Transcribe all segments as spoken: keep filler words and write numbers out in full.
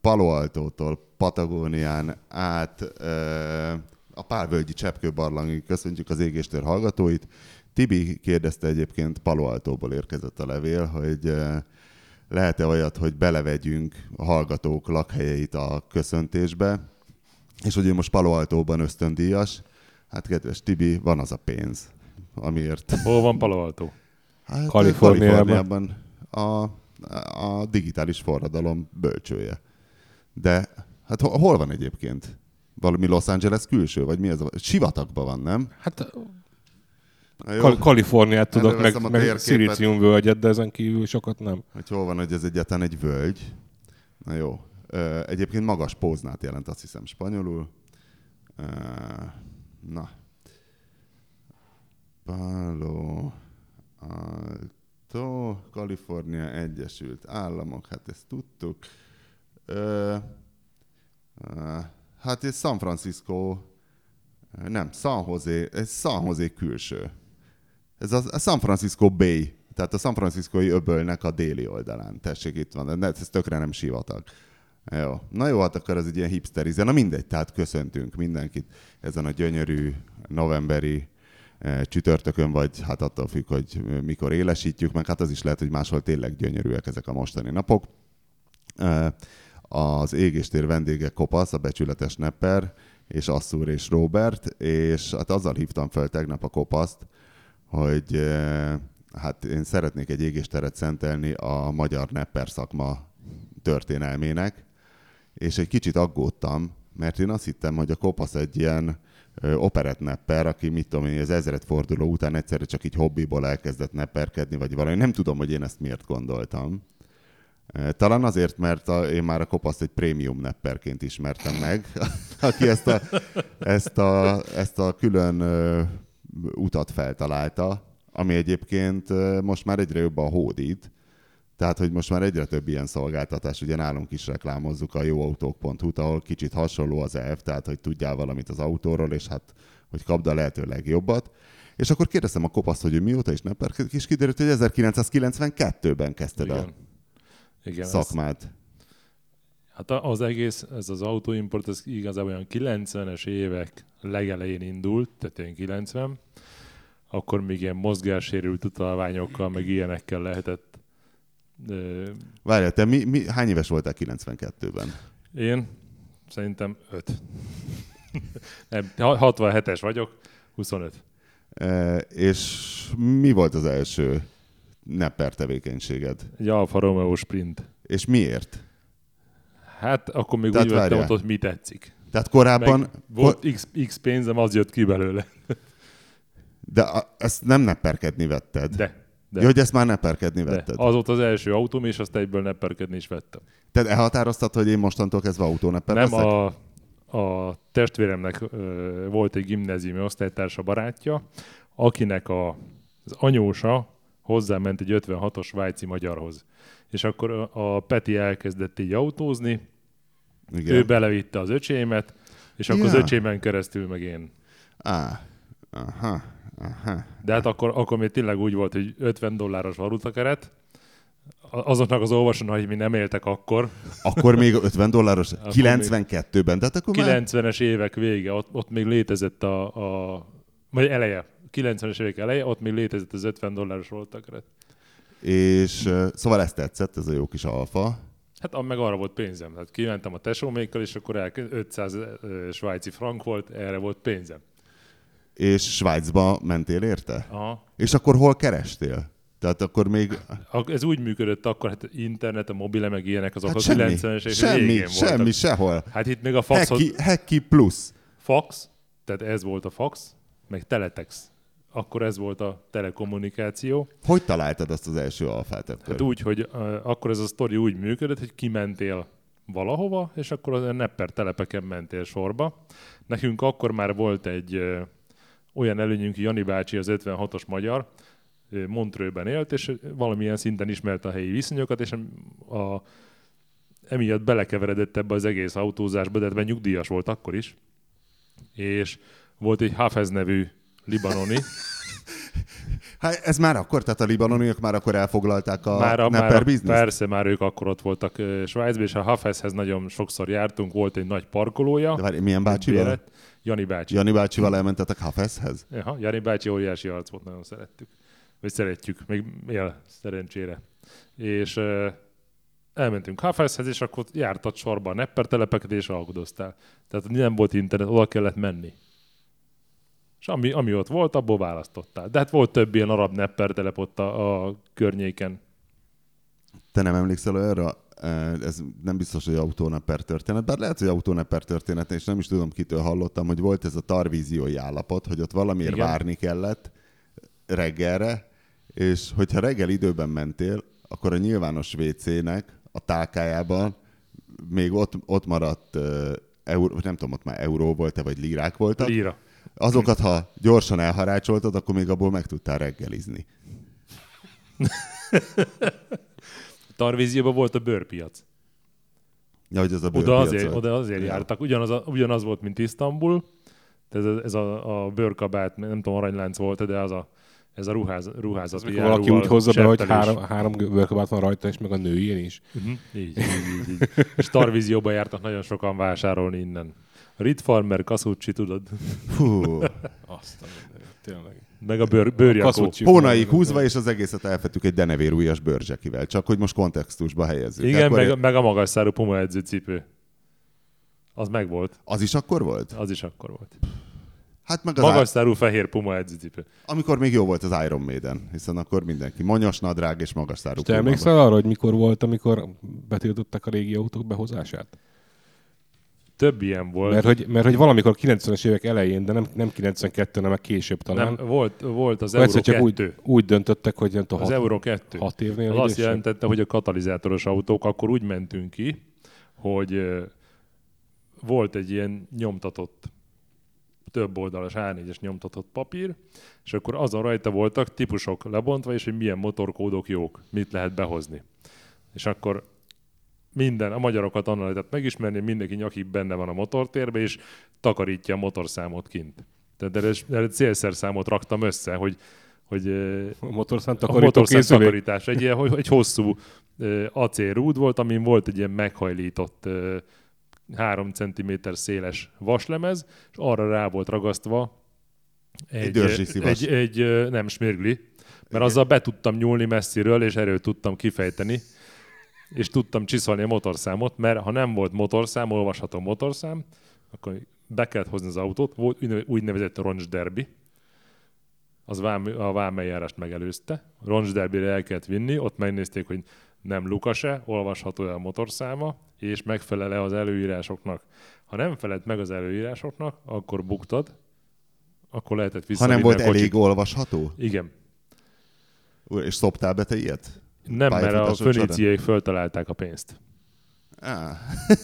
Palo Altótól Patagónián át ö, a Pálvölgyi Cseppkőbarlangig köszöntjük az Égéstér hallgatóit. Tibi kérdezte egyébként, Palo Altóból érkezett a levél, hogy ö, lehet-e olyat, hogy belevegyünk a hallgatók lakhelyeit a köszöntésbe, és hogy ő most Palo Altóban ösztöndíjas. Hát kedves Tibi, van az a pénz, amiért... Hol van Palo Alto? Hát, Kaliforniában. Kaliforniában a, a digitális forradalom bölcsője. De hát hol van egyébként? Valami Los Angeles külső, vagy mi ez? Sivatagban van, nem? Hát Kal- Kaliforniát tudok, meg, meg szilíciumvölgyet, de ezen kívül sokat nem. Hogy hol van, hogy ez egyáltalán egy völgy. Na jó. Egyébként magas póznát jelent, azt hiszem, spanyolul. Na. Palo Alto, Kalifornia Egyesült Államok, hát ezt tudtuk. Ö, ö, hát ez San Francisco, nem, San Jose, ez San Jose külső. Ez a, a San Francisco Bay, tehát a San Franciscoi öbölnek a déli oldalán. Tessék, itt van, de ez tökre nem sivatag. Jó. Na jó, hát akkor ez egy ilyen hipsterize. Na mindegy, tehát köszöntünk mindenkit ezen a gyönyörű novemberi csütörtökön, vagy hát attól függ, hogy mikor élesítjük, meg hát az is lehet, hogy máshol tényleg gyönyörűek ezek a mostani napok. Az Égéstér vendége Kopasz, a becsületes Nepper, és Asszúr és Róbert, és hát azzal hívtam fel tegnap a Kopaszt, hogy hát én szeretnék egy égésteret szentelni a magyar Nepper szakma történelmének, és egy kicsit aggódtam, mert én azt hittem, hogy a Kopasz egy ilyen operett nepper, aki mit tudom én, az ezredforduló után egyszerre csak így hobbiból elkezdett nepperkedni, vagy valami. Nem tudom, hogy én ezt miért gondoltam. Talán azért, mert a, én már a Kopaszt egy prémium nepperként ismertem meg, aki ezt a, ezt a, ezt a külön uh, utat feltalálta, ami egyébként uh, most már egyre jobban hódít. Tehát, hogy most már egyre több ilyen szolgáltatás, ugye nálunk is reklámozzuk a jóautók pont hu-t, ahol kicsit hasonló az elv, tehát, hogy tudjál valamit az autóról, és hát, hogy kapd a lehető legjobbat. És akkor kérdeztem a Kopaszt, hogy ő mióta is nepperkedik, és kiderült, hogy ezerkilencszázkilencvenkettőben kezdted Igen. a Igen, szakmát. Ez, hát az egész, ez az autóimport, ez igazából olyan kilencvenes évek legelején indult, tehát ilyen kilencven, akkor még ilyen mozgássérült utalványokkal, meg ilyenekkel lehetett. Várjál, te mi, mi, hány éves voltál kilencvenkettőben? Én szerintem öt. Nem, hatvanhetes vagyok, huszonöt. E, és mi volt az első nepper tevékenységed? Egy Alfa Romeo Sprint. És miért? Hát akkor még Tehát úgy vettem, hogy mi tetszik. Tehát korábban... Meg volt X, X pénzem, az jött ki belőle. De a, ezt nem nepperkedni vetted? De. De. Jó, hogy ezt már nepperkedni vetted. De. Az volt az első autóm, és azt egyből nepperkedni is vettem. Tehát elhatároztad, hogy én mostantól kezdve autónepper Nem, leszek? a, a testvéremnek ö, volt egy gimnáziumi osztálytársa barátja, akinek a, az anyósa hozzáment egy ötvenhatos svájci magyarhoz. És akkor a, a Peti elkezdett így autózni, igen. Ő belevitte az öcsémet, és akkor ja. az öcsémen keresztül meg én. Á, aha. Aha. De hát akkor, akkor még tényleg úgy volt, hogy ötven dolláros valutakeret, azoknak az olvasónak, hogy mi nem éltek akkor. Akkor még ötven dolláros? kilencvenkettőben? Tehát akkor kilencvenes már... évek vége, ott, ott még létezett a, a... vagy eleje, kilencvenes évek eleje, ott még létezett az ötven dolláros valutakeret. És szóval ezt tetszett, ez a jó kis Alfa. Hát meg arra volt pénzem. Hát kimentem a tesómékkal, és akkor el, ötszáz svájci frank volt, erre volt pénzem. És Svájcba mentél érte? Aha. És akkor hol kerestél? Tehát akkor még... Ez úgy működött akkor, hát internet, a mobile, meg ilyenek, azok hát a semmi, kilencvenes évek semmi, végén semmi, voltak. sehol. Hát itt még a faxhoz... Heki, Heki plusz. Fax, tehát ez volt a fax, meg teletex. Akkor ez volt a telekommunikáció. Hogy találtad azt az első alfát ekkor? Hát úgy, hogy uh, akkor ez a sztori úgy működött, hogy kimentél valahova, és akkor a nepper telepeken mentél sorba. Nekünk akkor már volt egy uh, olyan előnyünk, Jani bácsi, az ötvenhatos magyar, uh, Montreuxben élt, és valamilyen szinten ismerte a helyi viszonyokat, és a, emiatt belekeveredett ebbe az egész autózásba, de ebben nyugdíjas volt akkor is. És volt egy Hafez nevű libanoni. Hát ez már akkor, tehát a libanoniak már akkor elfoglalták a már a, Nepper már, bizniszt? Persze, már ők akkor ott voltak uh, Svájcban, és a Hafezhez nagyon sokszor jártunk, volt egy nagy parkolója. De várj, milyen bácsival? Béret. Jani bácsi. Jani bácsival elmentetek Hafezhez? Aha, Jani bácsi óriási arc volt, nagyon szerettük. Vagy szeretjük, még él szerencsére. És uh, elmentünk Hafezhez, és akkor jártat sorba a Nepper telepeket, és alkudoztál. Tehát nem volt internet, oda kellett menni. És ami, ami ott volt, abból választottál. De hát volt több ilyen arab Nepper telep ott a, a környéken. Te nem emlékszel olyanra? Ez nem biztos, hogy autónepper történet, bár lehet, hogy autónepper történet, és nem is tudom, kitől hallottam, hogy volt ez a tarvíziói állapot, hogy ott valamiért Igen. várni kellett reggelre, és hogyha reggel időben mentél, akkor a nyilvános vé cének a tálkájában még ott, ott maradt, uh, euró, nem tudom, ott már euró volt-e, vagy lírák voltak. Líra. Azokat, ha gyorsan elharácsoltad, akkor még abból meg tudtál reggelizni. Tarvízióban volt a bőrpiac. Ja, hogy az a bőrpiac. Oda azért, oda azért jártak. Ugyanaz, a, ugyanaz volt, mint Isztambul. Ez a, ez a, a bőrkabát, nem tudom, aranylánc volt, de az a, ez a ruház, ruházati járóval. Valaki úgy hozza be, hogy három, három bőrkabát van rajta, és meg a nőjén is. Uh-huh. Így, így, így, így. És Tarvízióban jártak nagyon sokan vásárolni innen. Rit Farmer, Kasucci, tudod? Fú. Azt a tényleg. Meg a bőr, bőrjakó. Pónaig húzva, és az egészet elfettük egy denevérújas bőrzsekivel. Csak hogy most kontextusba helyezzük. Igen, meg, egy... meg a magas szárú Puma edzőcipő. Az meg volt. Az is akkor volt? Az is akkor volt. Hát meg az magas szárú fehér Puma edzőcipő. Amikor még jó volt az Iron Maiden, hiszen akkor mindenki monyos nadrág és magas szárú Puma. Te emlékszel arra, hogy mikor volt, amikor betiltották a régi autók behozását? Több ilyen volt. Mert hogy, mert hogy valamikor kilencvenes évek elején, de nem, nem kilencvenkettő, hanem később talán. Nem, volt, volt az Euro kettő. Úgy, úgy döntöttek, hogy nem tudom, az hat, Euro kettő. hat évnél. Az azt jelentette, hogy a katalizátoros autók, akkor úgy mentünk ki, hogy uh, volt egy ilyen nyomtatott, több oldalas á négyes nyomtatott papír, és akkor azon rajta voltak típusok lebontva, és hogy milyen motorkódok jók, mit lehet behozni. És akkor minden, a magyarokat onnan lehetett megismerni, mindenki nyakig benne van a motortérbe, és takarítja a motorszámot kint. Tehát erre célszerszámot raktam össze, hogy, hogy a motorszám takarító a motorszám takarítás. Egy, ilyen, egy hosszú uh, acélrúd volt, amin volt egy ilyen meghajlított uh, három centiméter széles vaslemez, és arra rá volt ragasztva egy, egy, egy, egy uh, nem smirgli, mert igen. Azzal be tudtam nyúlni messziről, és erőt tudtam kifejteni, és tudtam csiszolni a motorszámot, mert ha nem volt motorszám, olvasható motorszám, akkor be kellett hozni az autót, volt úgynevezett roncsderbi, az vám, a vámeljárást megelőzte, roncsderbire el kellett vinni, ott megnézték, hogy nem lukas-e, olvasható a motorszáma, és megfelel-e az előírásoknak. Ha nem felelt meg az előírásoknak, akkor buktad, akkor lehetett visszavinni. Ha nem volt elég olvasható? Igen. És szoptál be te ilyet? Nem, mert a föníciék föltalálták a pénzt. Ah.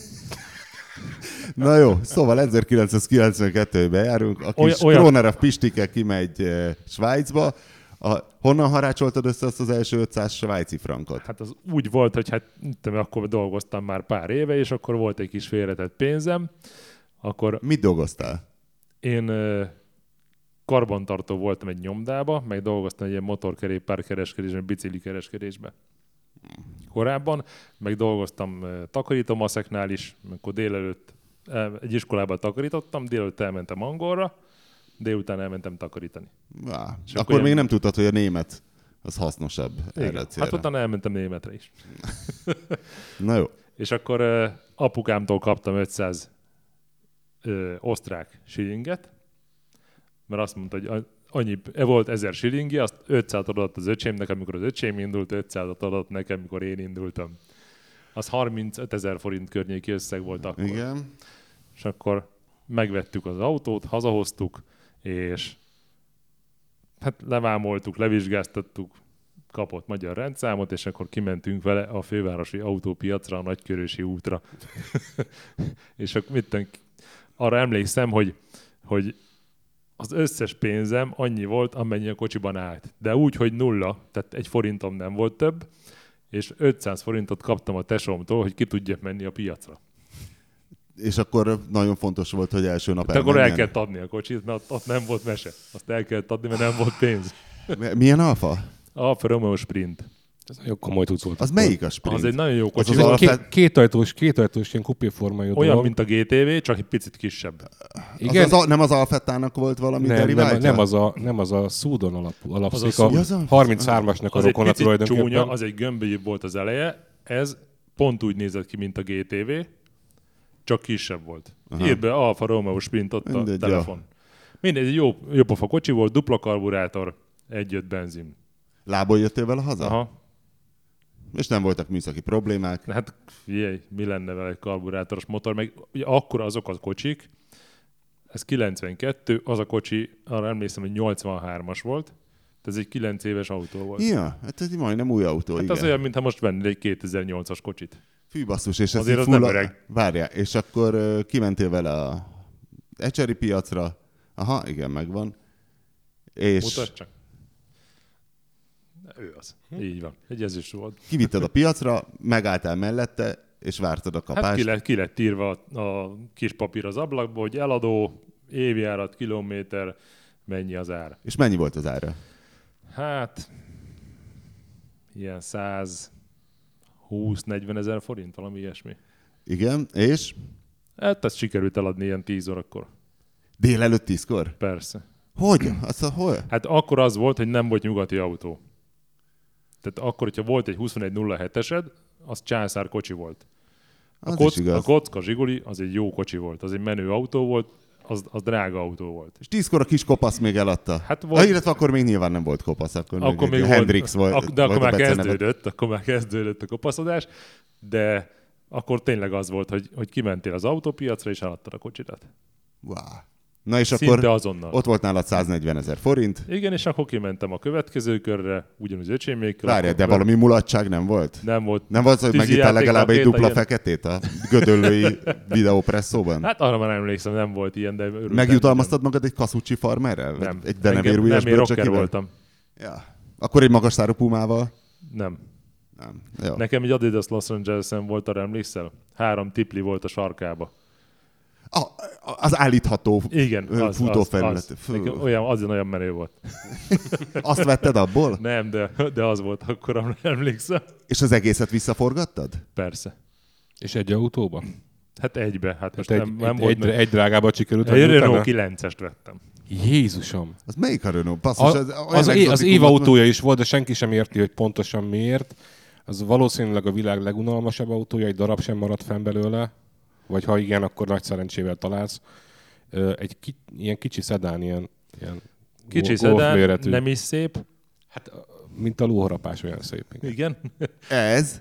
Na jó, szóval ezerkilencszázkilencvenkettőben járunk, a kis Kronerev Pistike kimegy uh, Svájcba. A, honnan harácsoltad össze azt az első ötszáz svájci frankot? Hát az úgy volt, hogy hát akkor dolgoztam már pár éve, és akkor volt egy kis félretett pénzem. Akkor mit dolgoztál? Én uh, karbantartó voltam egy nyomdába, meg dolgoztam egy ilyen motorkerékpár kereskedésben, bicikli kereskedésben. Korábban, meg dolgoztam uh, takarítómaszeknál is, akkor délelőtt uh, egy iskolában takarítottam, délelőtt elmentem angolra, délután elmentem takarítani. Á, akkor, akkor még ilyen... nem tudtad, hogy a német az hasznosabb erre a célra. Hát utána elmentem németre is. Na jó. És akkor uh, apukámtól kaptam ötszáz uh, osztrák shillinget, mert azt mondta, hogy annyi, volt ezer shillingi, azt ötszázat adott az öcsémnek, amikor az öcsém indult, ötszázat adott nekem, amikor én indultam. Az harmincötezer forint környéki összeg volt akkor. Igen. És akkor megvettük az autót, hazahoztuk, és hát levámoltuk, levizsgáztattuk, kapott magyar rendszámot, és akkor kimentünk vele a fővárosi autópiacra, a Nagykörösi útra. És akkor mit arra emlékszem, hogy, hogy az összes pénzem annyi volt, amennyi a kocsiban állt. De úgy, hogy nulla, tehát egy forintom nem volt több, és ötszáz forintot kaptam a tesómtól, hogy ki tudjak menni a piacra. És akkor nagyon fontos volt, hogy első nap elmenjen. Akkor el kellett adni a kocsit, mert ott, ott nem volt mese. Azt el kellett adni, mert nem volt pénz. Milyen Alfa? Alfa Romeo Sprint. Ez nagyon komoly tudsz volt. Az melyik a Sprint? Az egy nagyon jó kocsi. Az Ez az egy alapvet- két, kétajtós, kétajtós ilyen kupéformájú Olyan, dolog. mint a gé té vé, csak egy picit kisebb. Igen, Az, az, a- nem az Alfettának volt valami nem, nem, deriváltja? nem, az a, nem az a Szúdon alapú, alapszik, Az a a, Szú- Az a- harmincas-asnak a Az egy rokona picit tulajdonképpen. csúnya, az egy gömbölyűbb volt az eleje. Ez pont úgy nézett ki, mint a gé té vé, csak kisebb volt. Írd be Alfa Romeo Sprint ott a Mindegy, telefon. Mindegy, egy jó, jó pofa kocsi volt, dupla karburátor, egy-öt benzin. Lából jöttél vele haza? Aha. És nem voltak műszaki problémák. Hát figyelj, mi lenne vele egy karburátoros motor, meg ugye akkor azok a kocsik, ez kilencvenkettő, az a kocsi, arra emlékszem, hogy nyolcvanhármas volt, tehát ez egy kilenc éves autó volt. Ja, hát ez majdnem új autó, Hát igen. az olyan, mintha most vennél egy kétezer-nyolcas kocsit. Fű basszus, és ez Azért így az nem full- öreg. Várjál, és akkor uh, kimentél vele a ecseri piacra. Aha, igen, megvan. És Mutasd csak. Ő az. Így van. Egy ezüst volt. kivitted a piacra, megálltál mellette, és vártad a kapást. Hát ki lett, ki lett írva a, a kis papír az ablakba, hogy eladó, évjárat, kilométer, mennyi az ár. És mennyi volt az ára? Hát, ilyen száz húsz-negyven ezer forint, valami ilyesmi. Igen, és Hát ezt sikerült eladni ilyen tíz órakor. délelőtt tízkor? Persze. Hogy? Azt a, hol? Hát akkor az volt, hogy nem volt nyugati autó. Tehát akkor, hogyha volt egy huszonegy nulla hetesed, az császár kocsi volt. A, Az kock, is igaz. a kocka Zsiguli, az egy jó kocsi volt, az egy menő autó volt, az, az drága autó volt. És tízkor a kis kopasz még eladta. Hát Volt... volt- Ah, illetve akkor még nyilván nem volt kopasz, akkor, Akkor még Hendrix volt. ak- De akkor volt már a beceneve. kezdődött, akkor már kezdődött a kopaszodás, de akkor tényleg az volt, hogy, hogy kimentél az autópiacra és eladtad a kocsidat. Wow. Na és Szinte akkor azonnal. ott volt nálad száznegyven ezer forint. Igen, és akkor kimentem a következő körre, ugyanúgy öcsémékkel. Várjál, akkor de valami mulatság nem volt? Nem volt. Nem volt, hogy tűzi megittál játék, legalább egy rakéta, dupla ilyen. feketét a gödöllői videópresszóban? Hát arra már emlékszem, nem volt ilyen, de örültem. Megjutalmaztad magad egy Kasucci farmerrel? Nem. Egy Engem- denevérújas Nem, én rocker bőrcsekivel? voltam. Ja. Akkor egy magas szárú pumával? Nem. Nem. Jó. Nekem egy Adidas Los Angeles-en volt, arra emlékszel? Három tipli volt a sarkába. A, az állítható Igen, ö, az, futófelület. az, az. Fú. Nekem olyan, azon olyan menő volt. Azt vetted abból? Nem, de, de az volt akkor, amire emlékszem. És az egészet visszaforgattad? Persze. És egy autóba? Hát egybe. Hát most Hát nem, egy, nem egy, volt egy, meg. egy drágába sikerült Egy venni Renault utána? kilencest vettem. Jézusom! Az melyik a Renault? Basszus, A, az, az, é, az év autója is volt, de senki sem érti, hogy pontosan miért. Az valószínűleg a világ legunalmasabb autója, egy darab sem maradt fenn belőle. Vagy ha igen, akkor nagy szerencsével találsz. Ö, Egy ki, ilyen kicsi szedán, ilyen, ilyen Kicsi go- golf szedán, méretű. nem is szép. Hát, mint a lóharapás olyan szép. Igen. Igen. Ez?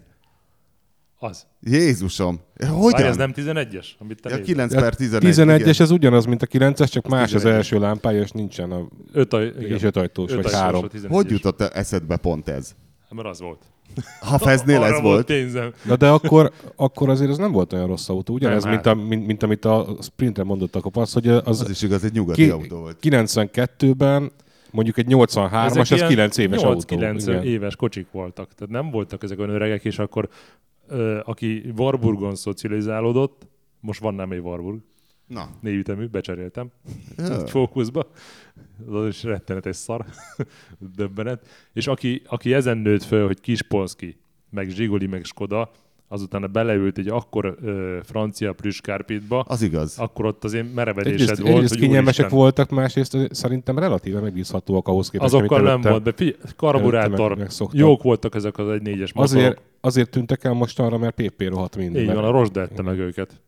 Az. Jézusom. Várj, Hogyan? ez nem tizenegyes, amit te Ja, nézel? kilenc per tizenegy. tizenegyes, igen. ez ugyanaz, mint a kilences, csak más az tizenegy. első lámpája, és nincsen a... Öt aj, igen. És öt ajtós, vagy ajtós három. a tizenegyes. Hogy jutott eszedbe pont ez? Hát, mert az volt. Ha Feznél Arra ez volt? pénzem. Na de akkor, akkor azért ez nem volt olyan rossz autó, ugyanez, Nem, mint, hát. a, mint, mint amit a Sprinter mondott a kopasz, hogy az, Az is igaz, egy nyugati ki, autó volt. kilencvenkettőben mondjuk egy nyolcvanhármas, ez kilenc éves autó. nyolc-kilenc Igen. éves kocsik voltak. Tehát nem voltak ezek olyan öregek, és akkor ö, aki Warburgon szocializálódott, most van nem egy Warburg, Na. négyütemű, becseréltem Ja. egy fókuszba, az is rettenetes szar, döbbenet. És aki, aki ezen nőtt föl, hogy Kispolszki, meg Zsiguli, meg Skoda, azután beleült egy akkor ö, francia prüskárpitba, Az igaz. akkor ott az én merevedésed Egyrészt, volt, egyrészt hogy kényelmesek úristen, voltak, másrészt szerintem relatíve megbízhatóak ahhoz képest, azokkal amit nem előtte- volt, de figyelj, karburátor, előtte meg- megszoktam. jók voltak ezek az egy négyes motorok. Azért, azért tűntek el mostanra, mert pé pé rohadt minden. Így mert- van, a Rosda ette meg őket.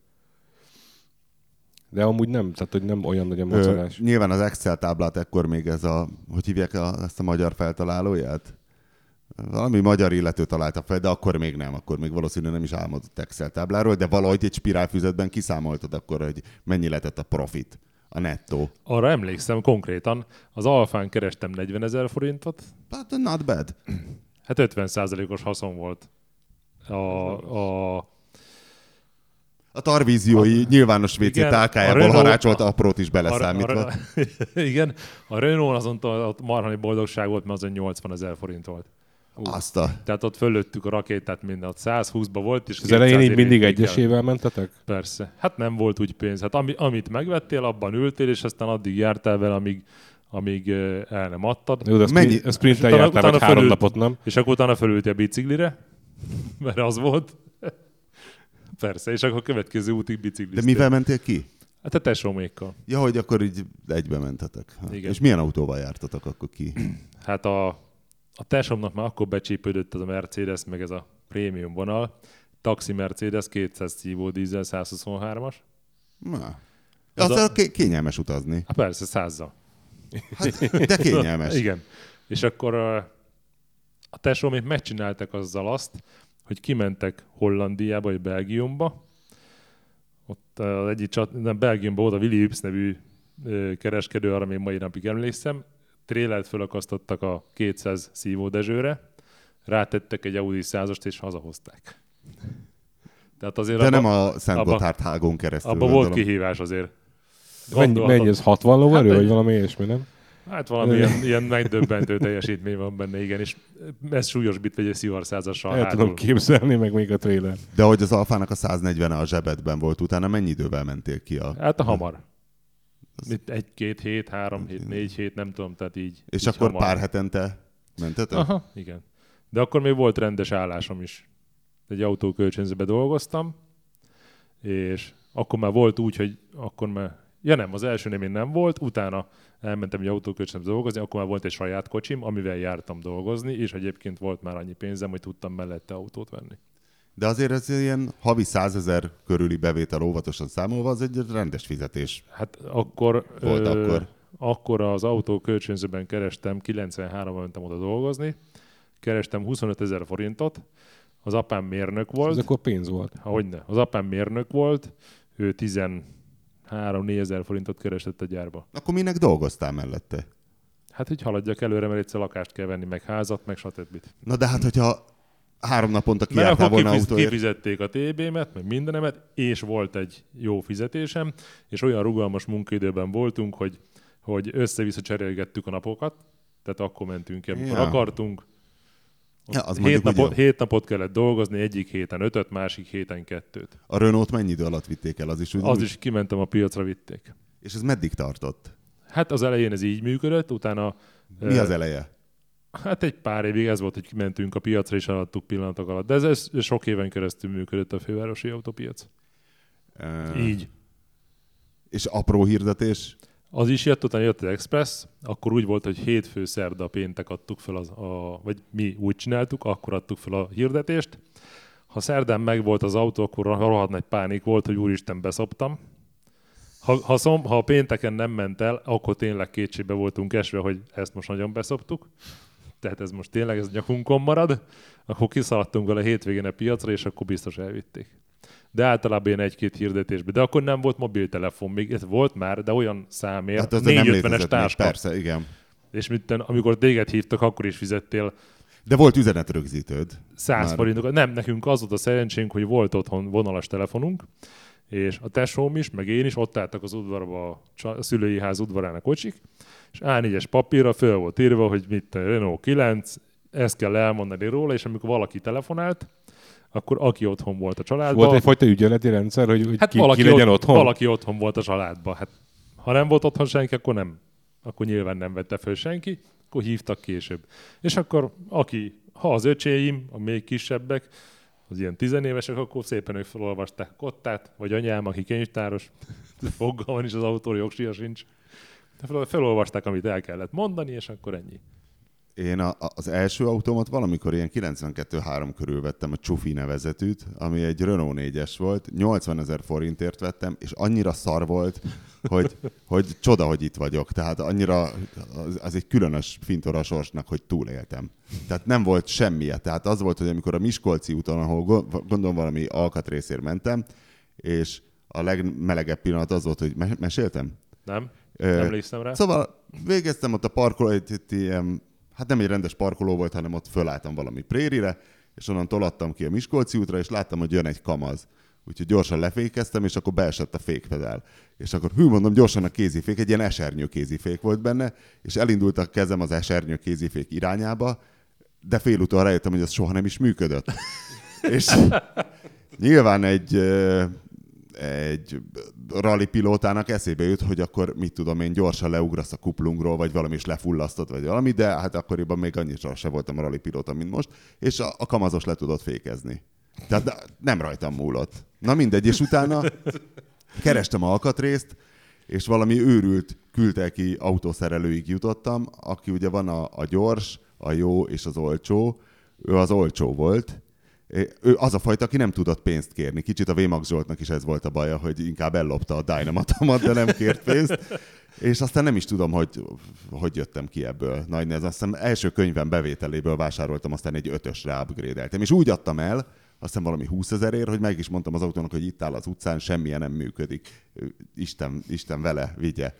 De amúgy nem, tehát hogy nem olyan nagy a Ö, mozgás. nyilván az Excel táblát ekkor még ez a, hogy hívják a, ezt a magyar feltalálóját? Valami magyar illető találta fel, de akkor még nem, akkor még valószínűleg nem is álmodott Excel tábláról, de valahogy egy spirálfüzetben kiszámoltad akkor, hogy mennyi lehetett a profit, a nettó. Arra emlékszem konkrétan, az Alfán kerestem negyvenezer forintot, Hát not bad. hát ötven százalékos haszon volt. A, a, A tarvíziói nyilvános vé cé igen, a tálkájából Renault- harácsolt aprót is beleszámítva. a, a, igen, a Renault azon ott marhani boldogság volt, mert azon nyolcvanezer forint volt. Azt a... Tehát ott fölöttük a rakétát minden, ott száz húszba volt, és Az elején így kétszázért mindig vitték el. egyesével mentetek? Persze. Hát nem volt úgy pénz. Hát ami, amit megvettél, abban ültél, és aztán addig jártál vele, amíg, amíg el nem adtad. Jó, de a Mennyi- sprint, a sprinttel jártál vagy három fölült- napot, nem? És akkor utána fölültél a biciklire, mert az volt. Persze, és akkor a következő útig De bicikliztél. mivel mentél ki? Hát a tesómékkal. Ja, hogy akkor így egybe mentetek. Ha. Igen. És milyen autóval jártatok akkor ki? Hát a, a tesómnak már akkor becsípődött ez a Mercedes, meg ez a prémium vonal. Taxi Mercedes kétszáz szívó dízel százhuszonhármas. Na. Az Az a- a... ké- kényelmes utazni. Hát persze, százzal. Hát, de kényelmes. Igen. És akkor a, a tesómék megcsináltak azzal azt, hogy kimentek Hollandiába vagy Belgiumba. Ott az egyik csat, nem, Belgiumban volt a Willy Yps nevű ö, kereskedő, arra még mai napig emlékszem. Trélert fölakasztottak a kétszáz szívó Dezsőre, rátettek egy Audi százast és hazahozták. Tehát azért De abba, nem a Szent abba- Gotthárd hágon keresztül. abba volt gondolom. kihívás azért. Mennyi, Gondolhatod- mennyi ez? hatvan lóerő, Hát vagy egy- valami ilyesmi, nem? Hát valami ilyen, ilyen megdöbbentő teljesítmény van benne, igen, és ez súlyosbítva egy szivarszázassal El hátul. tudom képzelni, meg még a trailer. De hogy az Alfának a száznegyven a zsebedben volt, utána mennyi idővel mentél ki a... Hát a hamar. Mit egy-két hét, három hét, négy hét, nem tudom, tehát így. És így akkor hamar. pár hetente mentetek? Aha, igen. De akkor még volt rendes állásom is. Egy autókölcsönzőbe dolgoztam, és akkor már volt úgy, hogy akkor már... Ja nem, az elsőnél még nem volt, utána elmentem egy autókölcsönzőbe dolgozni, akkor már volt egy saját kocsim, amivel jártam dolgozni, és egyébként volt már annyi pénzem, hogy tudtam mellette autót venni. De azért ez ilyen havi százezer körüli bevétel óvatosan számolva, az egy rendes fizetés. Hát akkor, Volt akkor. akkor az autókölcsönzőben kerestem, kilencvenháromban mentem oda dolgozni, kerestem huszonöt ezer forintot, az apám mérnök volt. Ez akkor pénz volt. Hogyne, az apám mérnök volt, ő tizenhárom-négyezer forintot keresett a gyárba. Akkor minek dolgoztál mellette? Hát, hogy haladjak előre, mert egyszer lakást kell venni, meg házat, meg stb. Na de hát, hogyha három naponta Mert kijártál akkor volna kifiz, autóért... kifizették a té bémet, meg mindenemet, és volt egy jó fizetésem, és olyan rugalmas munkaidőben voltunk, hogy, hogy össze-vissza cserélgettük a napokat, tehát akkor mentünk ki, amikor Ja. akartunk. Ja, az hét, mondjuk napot, ugye- hét napot kellett dolgozni, egyik héten ötöt, másik héten kettőt. A Renault mennyi idő alatt vitték el? Az is úgy, Az is kimentem a piacra, vitték. És ez meddig tartott? Hát az elején ez így működött, utána... Mi ö, az eleje? Hát egy pár évig ez volt, hogy kimentünk a piacra, és eladtuk pillanatok alatt. De ez, ez sok éven keresztül működött a fővárosi autópiac. Uh, Így. És apró hirdetés? Az is jött, utána jött az Express, akkor úgy volt, hogy hétfő, szerda, péntek adtuk fel, az, a, vagy mi úgy csináltuk, akkor adtuk fel a hirdetést. Ha szerdán megvolt az autó, akkor rohadt nagy pánik volt, hogy úristen, beszoptam. Ha, ha, szom, ha a pénteken nem ment el, akkor tényleg kétségbe voltunk esve, hogy ezt most nagyon beszoptuk. Tehát ez most tényleg ez nyakunkon marad. Akkor kiszaladtunk vele hétvégén a piacra, és akkor biztos elvitték. De általában ilyen egy-két hirdetésben. De akkor nem volt mobiltelefon, még ez volt már, de olyan számért, Hát az nem négyszázötvenes létezett még, táska. persze, igen. És mit, amikor téged hívtak, akkor is fizettél De volt üzenetrögzítőd. száz Már. forintokat. Nem, nekünk az volt a szerencsénk, hogy volt otthon vonalas telefonunk, és a tesóm is, meg én is ott álltak az udvarba, a csa- a szülői ház udvarán a kocsik, és á négyes papírra föl volt írva, hogy mit Renault kilenc, ezt kell elmondani róla, és amikor valaki telefonált, akkor aki otthon volt a családban... Volt egyfajta ügyeleti rendszer, hogy, hogy Hát ki, valaki, ki legyen ott, otthon? valaki otthon volt a családban. Hát, ha nem volt otthon senki, akkor nem. Akkor nyilván nem vette föl senki, akkor hívtak később. És akkor aki, ha az öcséim, a még kisebbek, az ilyen tizenévesek, akkor szépen ők felolvasták Kottát, vagy anyám, aki könyvtáros, fogalma is az autó, jogsia sincs. Fel- Felolvasták, amit el kellett mondani, és akkor ennyi. Én a, a- az első autómat valamikor ilyen kilencvenkettő három körül vettem, a Csufi nevezetűt, ami egy Renault négyes volt, nyolcvanezer forintért vettem, és annyira szar volt, hogy, hogy csoda, hogy itt vagyok. Tehát annyira, az, az egy különös fintora a sorsnak, hogy túléltem. Tehát nem volt semmije. Tehát az volt, hogy amikor a Miskolci úton, ahol go- gondolom valami alkatrészért mentem, és a legmelegebb pillanat az volt, hogy me- meséltem? Nem? Ö, Emlékszem rá? Szóval végeztem ott a parkoló, egy, egy ilyen, hát nem egy rendes parkoló volt, hanem ott fölálltam valami prérire, és onnan tolattam ki a Miskolci útra, és láttam, hogy jön egy kamaz. Úgyhogy gyorsan lefékeztem, és akkor beesett a fékpedál. És akkor hű, mondom, gyorsan a kézifék, egy ilyen esernyő kézifék volt benne, és elindult a kezem az esernyő kézifék irányába, de félúton rájöttem, hogy az soha nem is működött. És nyilván egy, egy rally pilótának eszébe jut, hogy akkor mit tudom én, gyorsan leugrasz a kuplungról, vagy valami is lefullasztott, vagy valami, de hát akkoriban még annyira se voltam a rally pilóta, mint most, és a, a kamazos le tudott fékezni. Tehát nem rajtam múlott. Na mindegy, és utána kerestem alkatrészt, és valami őrült küldtelki autószerelőig jutottam, aki ugye van a, a gyors, a jó és az olcsó. Ő az olcsó volt. Ő az a fajta, aki nem tudott pénzt kérni. Kicsit a Vémax Zsoltnak is ez volt a baja, hogy inkább ellopta a Dynamatomat, de nem kért pénzt. És aztán nem is tudom, hogy hogy jöttem ki ebből. Nagy ez azt hiszem első könyvem bevételéből vásároltam, aztán egy ötösre upgrade-eltem. És úgy adtam el, azt hiszem valami húszezerért, hogy meg is mondtam az autónak, hogy itt áll az utcán, semmilyen nem működik. Isten, Isten vele, vigye.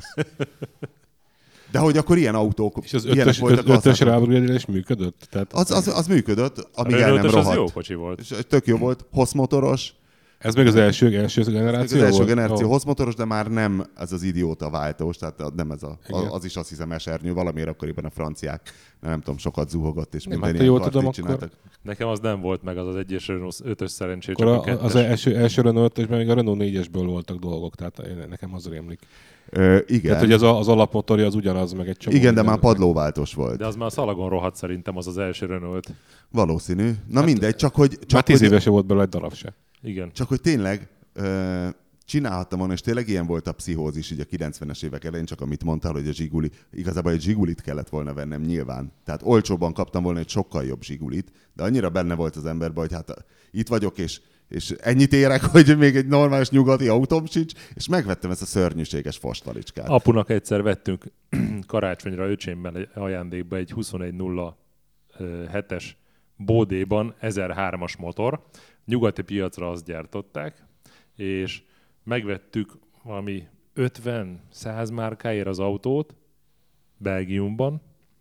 De hogy akkor ilyen autók, és az ilyenek ötös, voltak. Az ötös rábrugedés működött? Tehát... Az, az, az működött, amíg el nem az rohadt. jó kocsi volt. És tök jó volt, hosszmotoros. Ez még az első, első generáció Az első volt? generáció oh. hosszmotoros, de már nem ez az idióta váltós, tehát nem ez a, az is azt hiszem esernyő, valamiért akkoriban a franciák, nem tudom, sokat zuhogott, és nem, minden hát, ilyen jól tudom, csináltak. akkor... Nekem az nem volt meg, az az egyes Renault ötös szerencsét, Akkor csak a, a, az első, első Renault ötösben még a Renault négyesből voltak dolgok, tehát nekem az rémlik. Ö, igen. Tehát, hogy az, a, az alapmotorja az ugyanaz, meg egy csomó. Igen, de már padlóváltós volt. De az már a szalagon rohadt szerintem az az első Renault. Valószínű. Na hát, mindegy, csak hogy... Csak már tíz hogy, évese volt belőle egy darab se. Igen. Csak hogy tényleg ö, csinálhattam volna, és tényleg ilyen volt a pszichózis így a kilencvenes évek elején, csak amit mondtál, hogy a Zsiguli, igazából egy Zsigulit kellett volna vennem nyilván. Tehát olcsóban kaptam volna egy sokkal jobb Zsigulit, de annyira benne volt az emberben, hogy hát itt vagyok, és és ennyit érek, hogy még egy normális nyugati autóm sincs, és megvettem ezt a szörnyűséges fostalicskát. Apunak egyszer vettünk karácsonyra öcsémmel ajándékba egy huszonegy nulla hetes bódéban ezerhármas motor. Nyugati piacra azt gyártották, és megvettük valami ötven-száz márkáért az autót Belgiumban,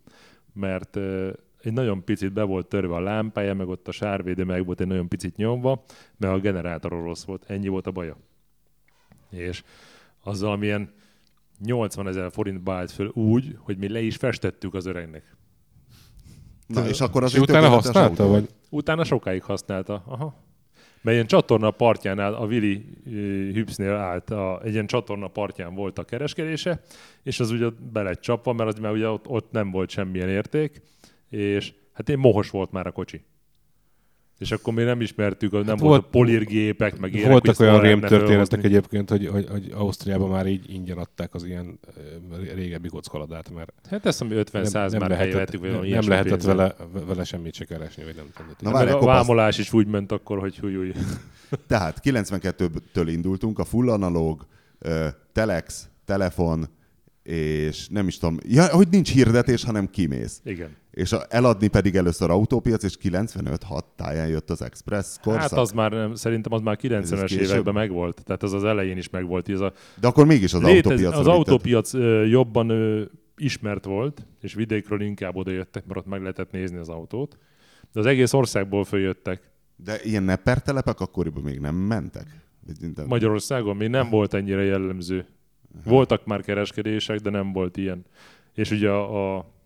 mert egy nagyon picit be volt törve a lámpája, meg ott a sárvédő meg volt egy nagyon picit nyomva, mert a generátor rossz volt. Ennyi volt a baja. És azzal amilyen nyolcvanezer forintba állt föl úgy, hogy mi le is festettük az öregnek. Na, és akkor az és utána használta, vagy? Utána sokáig használta. Aha. Mert ilyen csatorna partjánál, a Willy Hübsznél állt, a, egy ilyen csatorna partján volt a kereskedése, és az ugye be lett csapva, mert az már ugye ott, ott nem volt semmilyen érték, és hát én mohos volt már a kocsi. És akkor még nem ismertük, nem hát volt, volt a polírgépek, meg ilyenek. Voltak olyan rémtörténetek egyébként, hogy, hogy, hogy Ausztriában már így ingyen adták az ilyen régebbi kockaladát, mert hát ezt, ami ötven-száz már helyettük, vagy nem, nem lehetett vele, vele semmit se keresni, vagy nem tudom. Na, várj, a vámolás is úgy ment akkor, hogy húj, húj. Tehát kilencvenkettőtől indultunk, a full analóg, telex, telefon, és nem is tudom, ja, hogy nincs hirdetés, hanem kimész. Igen. És a, eladni pedig először autópiac, és kilencvenöt hat táján jött az Express korszak. Hát az már, nem, szerintem az már kilencvenes években megvolt. Tehát az az elején is megvolt. Ez a De akkor mégis az létez, autópiac. Az autópiac ö, jobban ö, ismert volt, és vidékről inkább oda jöttek, mert ott meg lehetett nézni az autót. De az egész országból följöttek. De ilyen neppertelepek akkoriban még nem mentek? Magyarországon még nem volt ennyire jellemző. Voltak már kereskedések, de nem volt ilyen. És ugye a, a,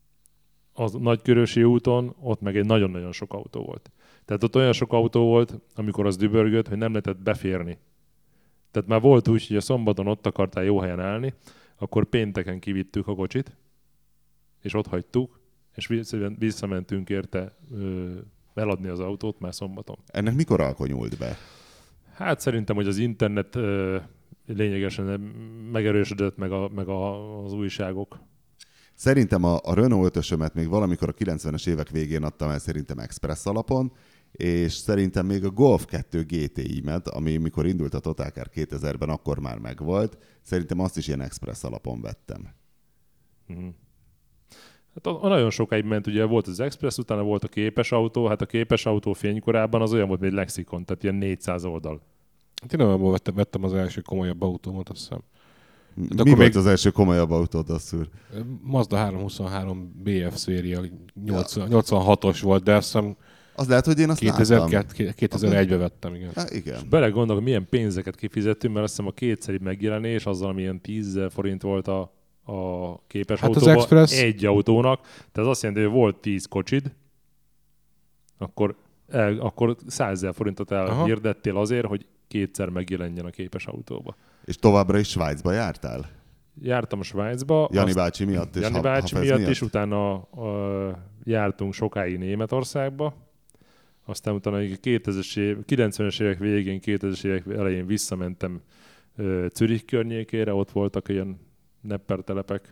a Nagykörösi úton ott meg egy nagyon-nagyon sok autó volt. Tehát ott olyan sok autó volt, amikor az dübörgött, hogy nem lehetett beférni. Tehát már volt úgy, hogy a szombaton ott akartál jó helyen állni, akkor pénteken kivittük a kocsit, és ott hagytuk, és visszamentünk érte ö, eladni az autót már szombaton. Ennek mikor alkonyult be? Hát szerintem, hogy az internet ö, lényegesen megerősödött, meg, a, meg a, az újságok. Szerintem a, a Renault ötösömet még valamikor a kilencvenes évek végén adtam el szerintem Express alapon, és szerintem még a Golf kettő gé té i-met, ami mikor indult a Total Car kétezerben, akkor már megvolt, szerintem azt is ilyen Express alapon vettem. Hmm. Hát a, a nagyon sokáig ment, ugye volt az Express, utána volt a képes autó, hát a képes autó fénykorában az olyan volt, mint egy lexikon, tehát ilyen négyszáz oldal. Hát én olyanból vettem, vettem az első komolyabb autómat, azt hiszem. De Mi volt még... az első komolyabb autód, asszúr? Mazda háromszázhuszonhárom bé ef széria, nyolcvanhatos volt, de azt hiszem az lehet, hogy én azt kétezer-kettő, kétezer-egyben vettem, igen. Há, igen. És belegondolok, milyen pénzeket kifizettünk, mert azt hiszem a kétszeri megjelenés, azzal milyen tízezer forint volt a, a képes hát autóba Express... egy autónak. Tehát az azt jelenti, hogy volt tíz kocsid, akkor, el, akkor százezer forintot elhirdettél azért, hogy kétszer megjelenjen a képes autóba. És továbbra is Svájcba jártál? Jártam Svájcba. Jani bácsi miatt és Jani bácsi ha, miatt, miatt, és utána a, jártunk sokáig Németországba. Aztán utána kétezres év, kilencvenes évek végén, kétezres évek elején visszamentem uh, Zürich környékére, ott voltak ilyen neppertelepek.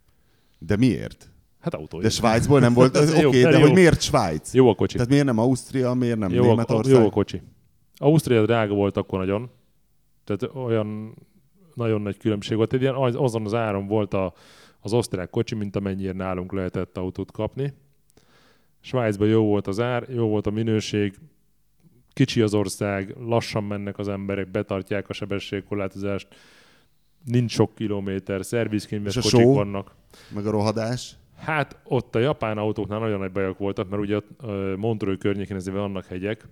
De miért? Hát autó. De Svájcból nem volt, oké, okay, de jó. Hogy miért Svájc? Jó a kocsi. Tehát miért nem Ausztria, miért nem jó Németország? A, jó a kocsi. Ausztria drága volt akkor nagyon, tehát olyan nagyon nagy különbség volt. Egy ilyen, azon az áron volt a, az osztrák kocsi, mint amennyire nálunk lehetett autót kapni. Svájcban jó volt az ár, jó volt a minőség, kicsi az ország, lassan mennek az emberek, betartják a sebességkorlátozást, nincs sok kilométer, szervizkönyves kocsik só? Vannak. Meg a rohadás? Hát ott a japán autóknál nagyon nagy bajok voltak, mert ugye ott Montreux környékén ezért vannak hegyek,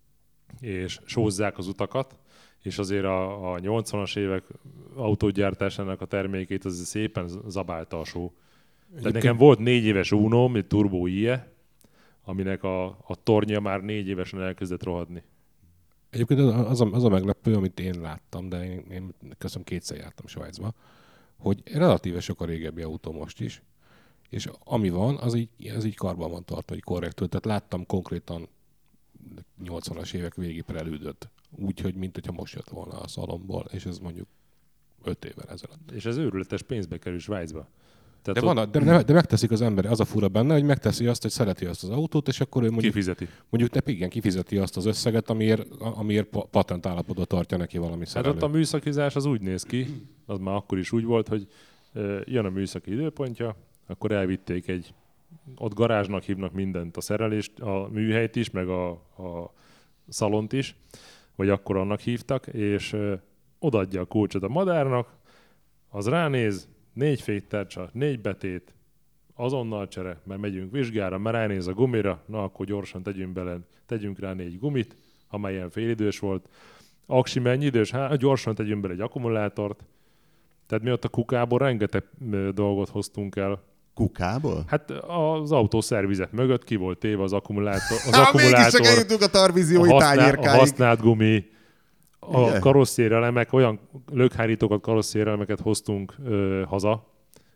és sózzák az utakat, és azért a, a nyolcvanas évek autógyártásának a termékét az szépen zabálta a só. Tehát nekem volt négy éves Unom, egy Turbo i e, aminek a, a tornya már négy évesen elkezdett rohadni. Egyébként az a, az a meglepő, amit én láttam, de én, én köszönöm kétszer jártam Svájcba, hogy relatíve sok a régebbi autó most is, és ami van, az így, az így karban van tartva, hogy korrektül. Tehát láttam konkrétan nyolcvanas évek végig prelődött. Úgy, hogy mint hogyha most jött volna a szalomból, és ez mondjuk öt évvel ezelőtt. És ez őrületes pénzbe kerül Svájcba. De, van, ott... de, de megteszik az ember, az a fura benne, hogy megteszi azt, hogy szereti azt az autót, és akkor ő mondjuk... Kifizeti. Mondjuk ne, igen, kifizeti azt az összeget, amiért, amiért patent állapotba tartja neki valami szerelő. Hát ott a műszakizás az úgy néz ki, az már akkor is úgy volt, hogy jön a műszaki időpontja, akkor elvitték egy, ott garázsnak hívnak mindent, a szerelést, a műhelyt is, meg a, a szalont is, vagy akkor annak hívtak, és odaadja a kulcsot a madárnak, az ránéz, négy féktárcsa, négy betét, azonnal csere, mert megyünk vizsgára, mert ránéz a gumira, na akkor gyorsan tegyünk bele, tegyünk rá négy gumit, amelyen félidős volt. Aksi mennyi idős? Hát gyorsan tegyünk bele egy akkumulátort. Tehát mi ott a kukából rengeteg dolgot hoztunk el. Kukából? Hát az autószervizet mögött ki volt téve az akkumulátor, az Há, akkumulátor, mégis csak a tarvíziói a, használ, a tányérkáig. használt gumi, a Igen. karosszérelemek, olyan lökhárítókat, karosszérelemeket hoztunk ö, haza,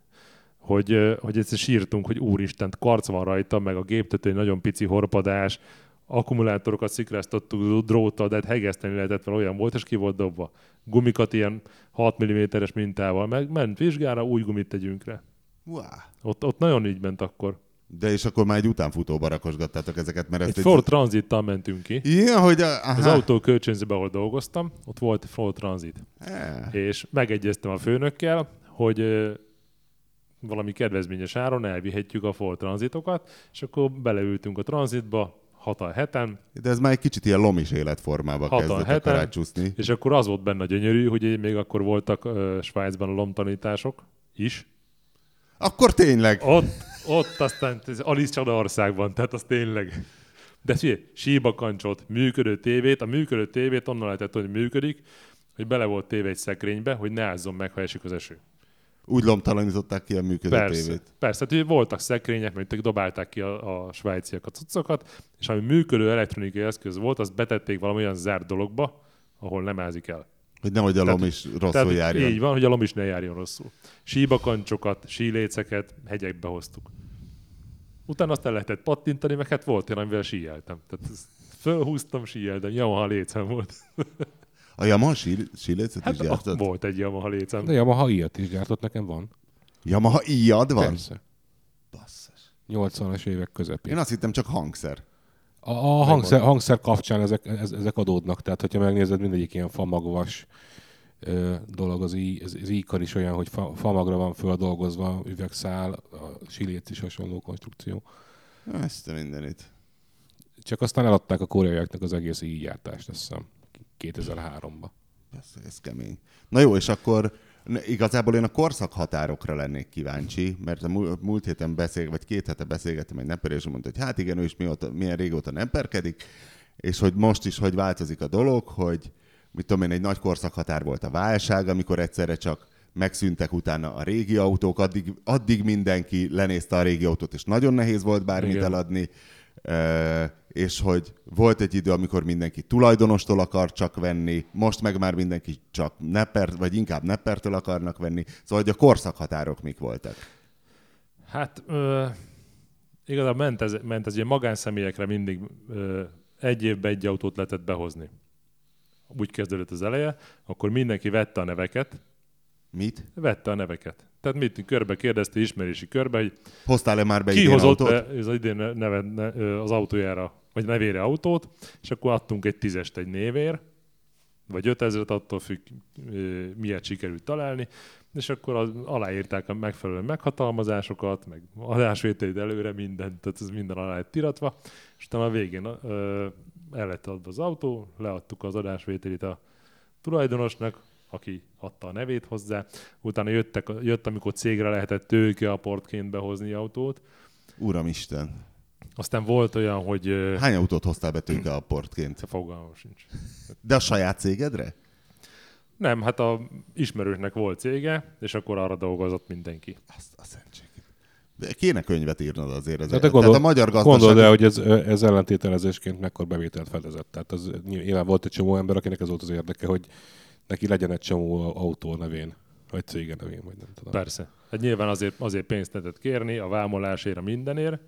hogy, ö, hogy egyszer sírtunk, hogy úristen, karc van rajta, meg a géptető egy nagyon pici horpadás, akkumulátorokat szikráztattuk dróttal, de hát hegeszteni lehetett, mert olyan volt, és ki volt dobva. Gumikat ilyen hat milliméteres mintával, meg ment vizsgára, új gumit tegyünk rá. Wow. Ott, ott nagyon így ment akkor. De és akkor már egy utánfutóba rakosgattátok ezeket, mert ezt Egy Ford Transittal mentünk ki. Igen, hogy... A, az autó kölcsönzőben, ahol dolgoztam, ott volt Ford Transit. E. És megegyeztem a főnökkel, hogy ö, valami kedvezményes áron elvihetjük a Ford Transitokat, és akkor beleültünk a Transitba, hatan heten. De ez már egy kicsit ilyen lomis életformába kezdett el rácsúszni. És akkor az volt benne gyönyörű, hogy még akkor voltak ö, Svájcban a lomtanítások is. Akkor tényleg. Ott, ott aztán ez Alice Csodaországban, tehát az tényleg. De figyelj, síbakancsot, működő tévét, a működő tévét onnan lehetett, hogy működik, hogy bele volt téve egy szekrénybe, hogy ne ázzon meg, ha esik az eső. Úgy lomtalanították ki a működő persze, tévét. Persze, tehát voltak szekrények, mert dobálták ki a, a svájciak a cuccokat, és ami működő elektronikai eszköz volt, azt betették valami olyan zárt dologba, ahol nem ázik el. Hogy nehogy a lom is rosszul tehát járjon. Így van, hogy a lom is ne járjon rosszul. Síbakancsokat, síléceket hegyekbe hoztuk. Utána azt el lehetett pattintani, meg hát volt én, amivel síjeltem. Tehát fölhúztam, síjeltem, Yamaha lécem volt. A Yamaha sílécet hát is gyártott? Volt egy Yamaha lécem. De Yamaha ilyet is gyártott, nekem van. Yamaha íjad van? Persze. Basszus. nyolcvanas évek közepén. Én azt hittem csak hangszer. A, a hangszer, hangszer kapcsán ezek, ezek adódnak, tehát hogyha megnézed, mindegyik ilyen famagvas ö, dolog, az, í, az, az íkar is olyan, hogy fa, famagra van földolgozva, üvegszál, a síléc is hasonló konstrukció. Ezt a mindenit. Csak aztán eladták a koreaiaknak az egész íjgyártást, azt hiszem, kétezer-háromban. Persze, ez kemény. Na jó, és akkor igazából én a korszakhatárokra lennék kíváncsi, mert a múlt héten beszél, vagy két hete beszélgettem egy nepper, és mondta, hogy hát igen, ő is mióta, milyen régóta nepperkedik, és hogy most is hogy változik a dolog, hogy mit tudom én, egy nagy korszakhatár volt a válság, amikor egyszerre csak megszűntek utána a régi autók, addig, addig mindenki lenézte a régi autót, és nagyon nehéz volt bármit igen. eladni, e, és hogy volt egy idő, amikor mindenki tulajdonostól akar csak venni, most meg már mindenki csak nepper, vagy inkább neppertől akarnak venni. Szóval, hogy a korszakhatárok mik voltak? Hát ö, igazából ment ez, ment ez ilyen magánszemélyekre mindig ö, egy évbe egy autót lehetett behozni. Úgy kezdődött az eleje, akkor mindenki vette a neveket. Mit? Vette a neveket. Tehát mit körbe kérdezte, ismerési körbe, hogy hoztál-e már be ki idén hozott autót? be az idén neve, ne, az autójára, vagy nevére autót, és akkor adtunk egy tízest egy névér, vagy ötezret, attól függ, miért sikerült találni, és akkor az, aláírták a megfelelő meghatalmazásokat, meg adásvételét előre, mindent, tehát ez minden alá lett iratva, és utána a végén ö, el lett adva az autó, leadtuk az adásvételét a tulajdonosnak, aki adta a nevét hozzá. Utána jöttek, jött, amikor cégre lehetett tőkeaportként behozni autót. Uramisten. Aztán volt olyan, hogy... Hány autót hoztál be tőkeaportként? Fogalmam sincs. De a saját cégedre? Nem, hát a ismerősnek volt cége, és akkor arra dolgozott mindenki. Azt a szentségét. De kéne könyvet írnod azért. Tehát gondol, tehát a magyar gazdaság... Gondold el, hogy ez, ez ellentételezésként mekkor bevételt fedezett. Tehát az, nyilván volt egy csomó ember, akinek ez volt az érdeke, hogy neki legyen egy csomó autó nevén, vagy cége nevén, vagy nem tudom. Persze. Hát nyilván azért, azért pénzt lehetett kérni, a vámolásért, a mindenért,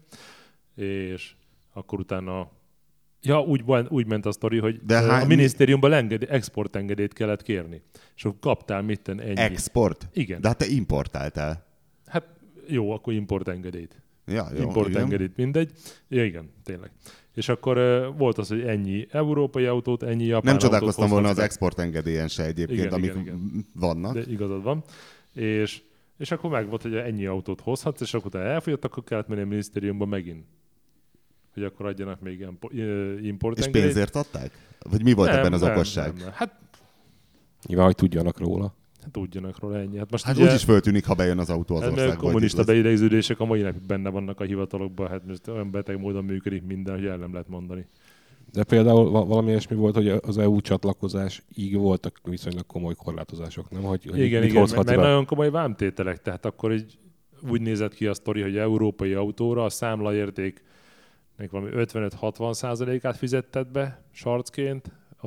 és akkor utána... Ja, úgy, úgy ment a sztori, hogy De a hány... minisztériumban engedély, exportengedélyt kellett kérni. És akkor kaptál mitten ennyi. Export? Igen. De hát te importáltál. Hát jó, akkor importengedélyt. Ja, jó, importengedélyt, mindegy. Ja, igen, tényleg. És akkor uh, volt az, hogy ennyi európai autót, ennyi japán Nem autót csodálkoztam volna az be. exportengedélyen se egyébként, Igen, amik igen, igen. vannak. De igazad van. És, és akkor meg volt, hogy ennyi autót hozhatsz, és akkor utána elfogyott, akkor kellett menni a minisztériumba megint. Hogy akkor adjanak még importengedélyt. És pénzért adták? Vagy mi volt nem, ebben az nem, okosság? Nem, nem. Hát, nyilván, hogy tudjanak róla. hát tudjanak róla ennyi. Hát, most Hát ugye, úgy is föltűnik, ha bejön az autó az hát, országba. kommunista beidegződések a mai napig benne vannak a hivatalokban, hát most olyan beteg módon működik minden, hogy el nem lehet mondani. De például valami ilyesmi volt, hogy az é u csatlakozás így voltak viszonylag komoly korlátozások, nem? Hogy, hogy igen, mit igen, hozhat meg be? nagyon komoly vámtételek, tehát akkor így úgy nézett ki a sztori, hogy európai autóra a számlaérték még valami ötvenöt-hatvan százalékát fizetted be sarcként, a,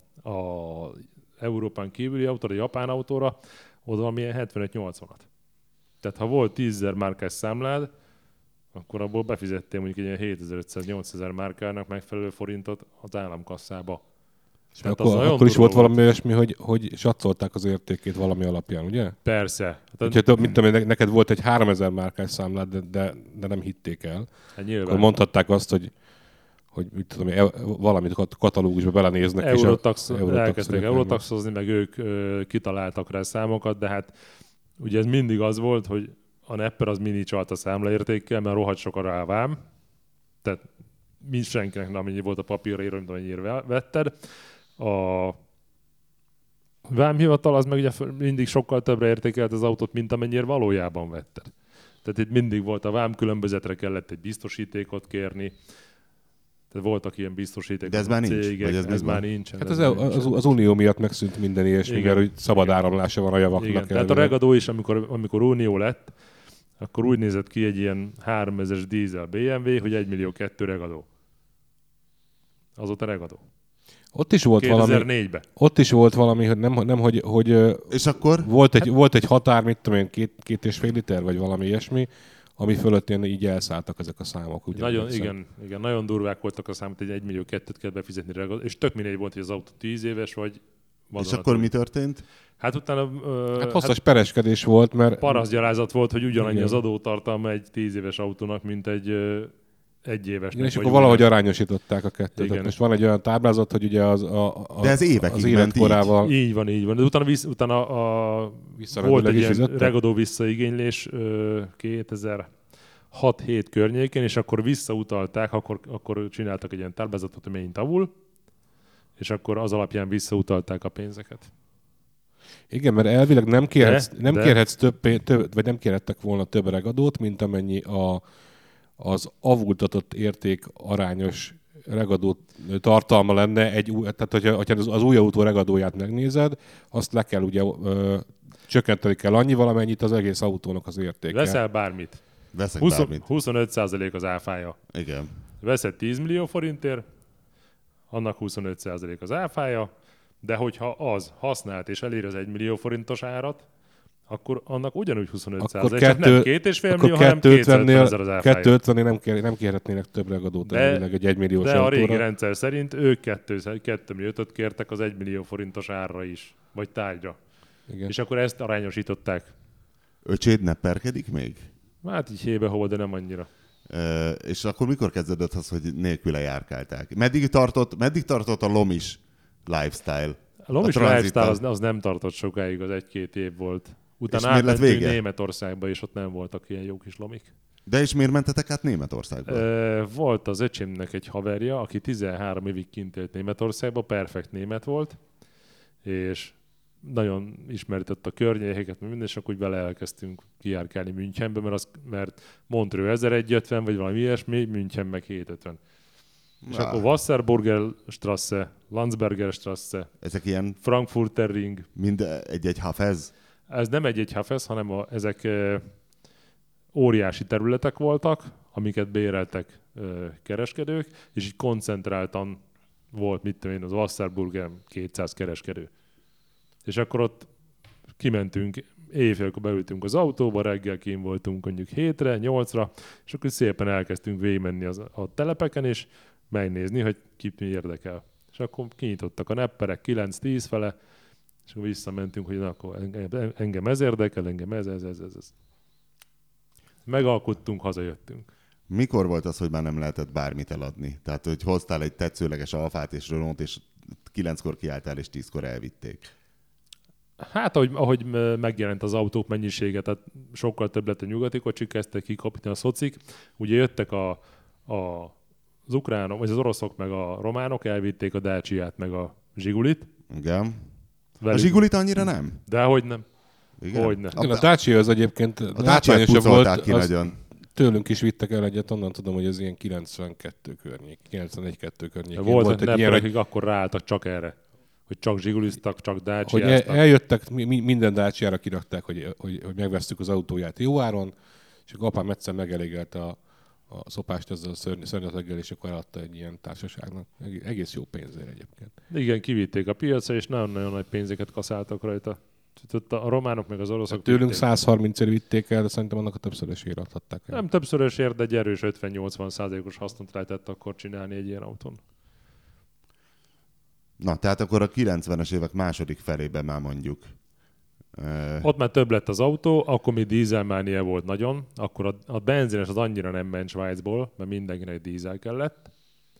a Európán kívüli autóra, a japán autóra, oda valamilyen hetvenöt-nyolcvanat. Tehát ha volt tízezer márkás számlád, akkor abból befizettél mondjuk egy ilyen hétezer-ötszáz-nyolcezer márkának megfelelő forintot az államkasszába. Hát akkor akkor is volt valami olyasmi, hogy, hogy satszolták az értékét valami alapján, ugye? Persze. Hát, úgyhogy mit tudom én, neked volt egy háromezer márkás számlád, de, de, de nem hitték el. Hát nyilván. Akkor mondhatták azt, hogy hogy mit tudom én, valamit katalógusba belenéznek. Eurotax, elkezdtek eurotaxozni, meg ők ö, kitaláltak rá számokat, de hát ugye ez mindig az volt, hogy a nepper az mini csalt a számlaértékkel, mert rohadt sok a rávám. Tehát mind senkinek nem amennyi volt a papírra, mint amennyire vetted. A vámhivatal az meg ugye mindig sokkal többre értékelt az autót, mint amennyire valójában vetted. Tehát itt mindig volt a vám különbözetre kellett egy biztosítékot kérni. Tehát voltak ilyen biztosítékok. De ez már nincs? Cégek, ez, ez már nincsen. Hát ez az, nincsen. az, az unió miatt megszűnt minden ilyesmi, mert hogy szabad áramlása van a javaknak. Igen, tehát a Regadó is, amikor, amikor unió lett, akkor úgy nézett ki egy ilyen háromezres dízel bé em vé, hogy egy millió kettő Regadó. Azóta Regadó. Ott is volt kétezer-négyben. valami, ott is volt valami, hogy nem, nem hogy, hogy és akkor? Volt egy, hát, volt egy határ, mit tudom én, két, két és fél liter, vagy valami ilyesmi, ami fölött ilyen így elszálltak ezek a számok. Ugye, nagyon, igen, igen, nagyon durvák voltak a számok, hogy egy millió kettőt kell befizetni Regadó, és tök mindegy volt, hogy az autó tíz éves, vagy és akkor mi történt? Hát utána... Ö, hát hosszas hát pereskedés volt, mert... Parasztgyalázat volt, hogy ugyanannyi igen. az adótartalma egy tíz éves autónak, mint egy ö, egy éves. És akkor valahogy arányosították a kettőt. Igen. Most van egy olyan táblázat, hogy ugye az, a, a, de ez évekig az életkorával... Így. így van, így van. De utána, visz, utána a, volt egy ilyen Regadó visszaigénylés kétezer-hat-hét környékén, és akkor visszautalták, akkor, akkor csináltak egy ilyen táblázatot, hogy mennyi tavul, és akkor az alapján visszautalták a pénzeket. Igen, mert elvileg nem kérhetsz, de, nem de... kérhetsz több, több, vagy nem kérhettek volna több Regadót, mint amennyi a, az avultatott érték arányos Regadó tartalma lenne. Egy, tehát, hogyha, hogyha az új autó Regadóját megnézed, azt le kell ugye ö, csökkenteni kell annyi valamennyit az egész autónak az értéke. Veszel bármit. Veszek húsz, bármit. huszonöt százalék az áfája. Igen. Veszed tíz millió forintért, annak huszonöt százalék az áfája, de hogyha az használt és elér az egy millió forintos árat, akkor annak ugyanúgy huszonöt százalék, csak nem két és fél millió, hanem kétszázötven ezer az áfája. kettőszázötvennél nem, kér, nem kérhetnének több ragadót elvileg egy egymilliós de autóra. a régi rendszer szerint ők kettő millió ötöt kértek az egy millió forintos árra is, vagy tárgyra. Igen. És akkor ezt arányosították. Öcséd nepperkedik még? Hát így hébe-hova, de nem annyira. Uh, és akkor mikor kezdődött az, hogy nélküle járkálták? Meddig tartott, meddig tartott a lomis lifestyle? A lomis a lifestyle az, az nem tartott sokáig, az egy-két év volt. Utána átmentünk Németországba, és ott nem voltak ilyen jó kis lomik. De és miért mentetek át Németországba? E, volt az öcsémnek egy haverja, aki tizenhárom évig kint élt Németországba, perfekt német volt, és nagyon ismertett a környékeket, minden, és akkor úgy vele elkezdtünk kijárkálni Münchenbe, mert, az, mert Montreux ezerszázötven, vagy valami ilyesmi, München meg hétszázötven. És Á. akkor Wasserburger Strasse, Landsberger Strasse, Ezek ilyen Frankfurter Ring. mind egy-egy hafez? Ez nem egy-egy hafez, hanem a, ezek e, óriási területek voltak, amiket béreltek e, kereskedők, és így koncentráltan volt, mit tudom én, az Wasserburger kétszáz kereskedő. És akkor ott kimentünk, éjfélkor beültünk az autóba, reggel kín voltunk mondjuk hétre, nyolcra, és akkor szépen elkezdtünk végigmenni az, a telepeken, és megnézni, hogy kit mi érdekel. És akkor kinyitottak a nepperek kilenc-tíz fele, és akkor visszamentünk, hogy na, akkor engem, engem ez érdekel, engem ez, ez, ez, ez, ez. Megalkottunk, hazajöttünk. Mikor volt az, hogy már nem lehetett bármit eladni? Tehát, hogy hoztál egy tetszőleges Alfát és Renault, és kilenckor kiálltál, és tízkor elvitték. Hát, ahogy, ahogy megjelent az autók mennyisége, tehát sokkal több lett a nyugati kocsik, kezdtek kikapni a szocik. Ugye jöttek a, a, az ukránok, vagy az oroszok, meg a románok, elvitték a Dacia-t, meg a Zsigulit. Igen. Velük. A Zsigulit annyira nem? Dehogy nem. Igen? Hogyne. A, a Dacia az egyébként a Dacia pucolták ki nagyon. Tőlünk is vittek el egyet, onnan tudom, hogy ez ilyen kilencvenkettő környék, kilencvenegy-kettő környék. Volt, volt volt egy ilyen, nepper, akik akkor ráálltak csak erre. Hogy csak zsiguliztak, csak Dacia-ztak. Dacia-ztak. Hogy eljöttek, mi, minden Dacia-ra kirakták, hogy, hogy, hogy megvesztük az autóját jó áron, és akkor apám egyszer megelégelte a, a szopást ezzel a szörny, szörnyeteggel, és akkor eladta egy ilyen társaságnak. Egész jó pénzért egyébként. Igen, kivitték a piacra, és nagyon-nagyon nagy pénzeket kaszáltak rajta. A románok meg az oroszok... Hát tőlünk száz harmincért vitték el, de szerintem annak a többszörösére adhatták el. Nem többszörösért, de egy erős ötven-nyolcvan százalékos hasznot lehetett akkor csinálni egy ilyen autón. Na, tehát akkor a kilencvenes évek második felében már mondjuk. Ott már több lett az autó, akkor még dízelmánia volt nagyon, akkor a, a benzines az annyira nem ment Svájcból, mert mindenkinek dízel kellett.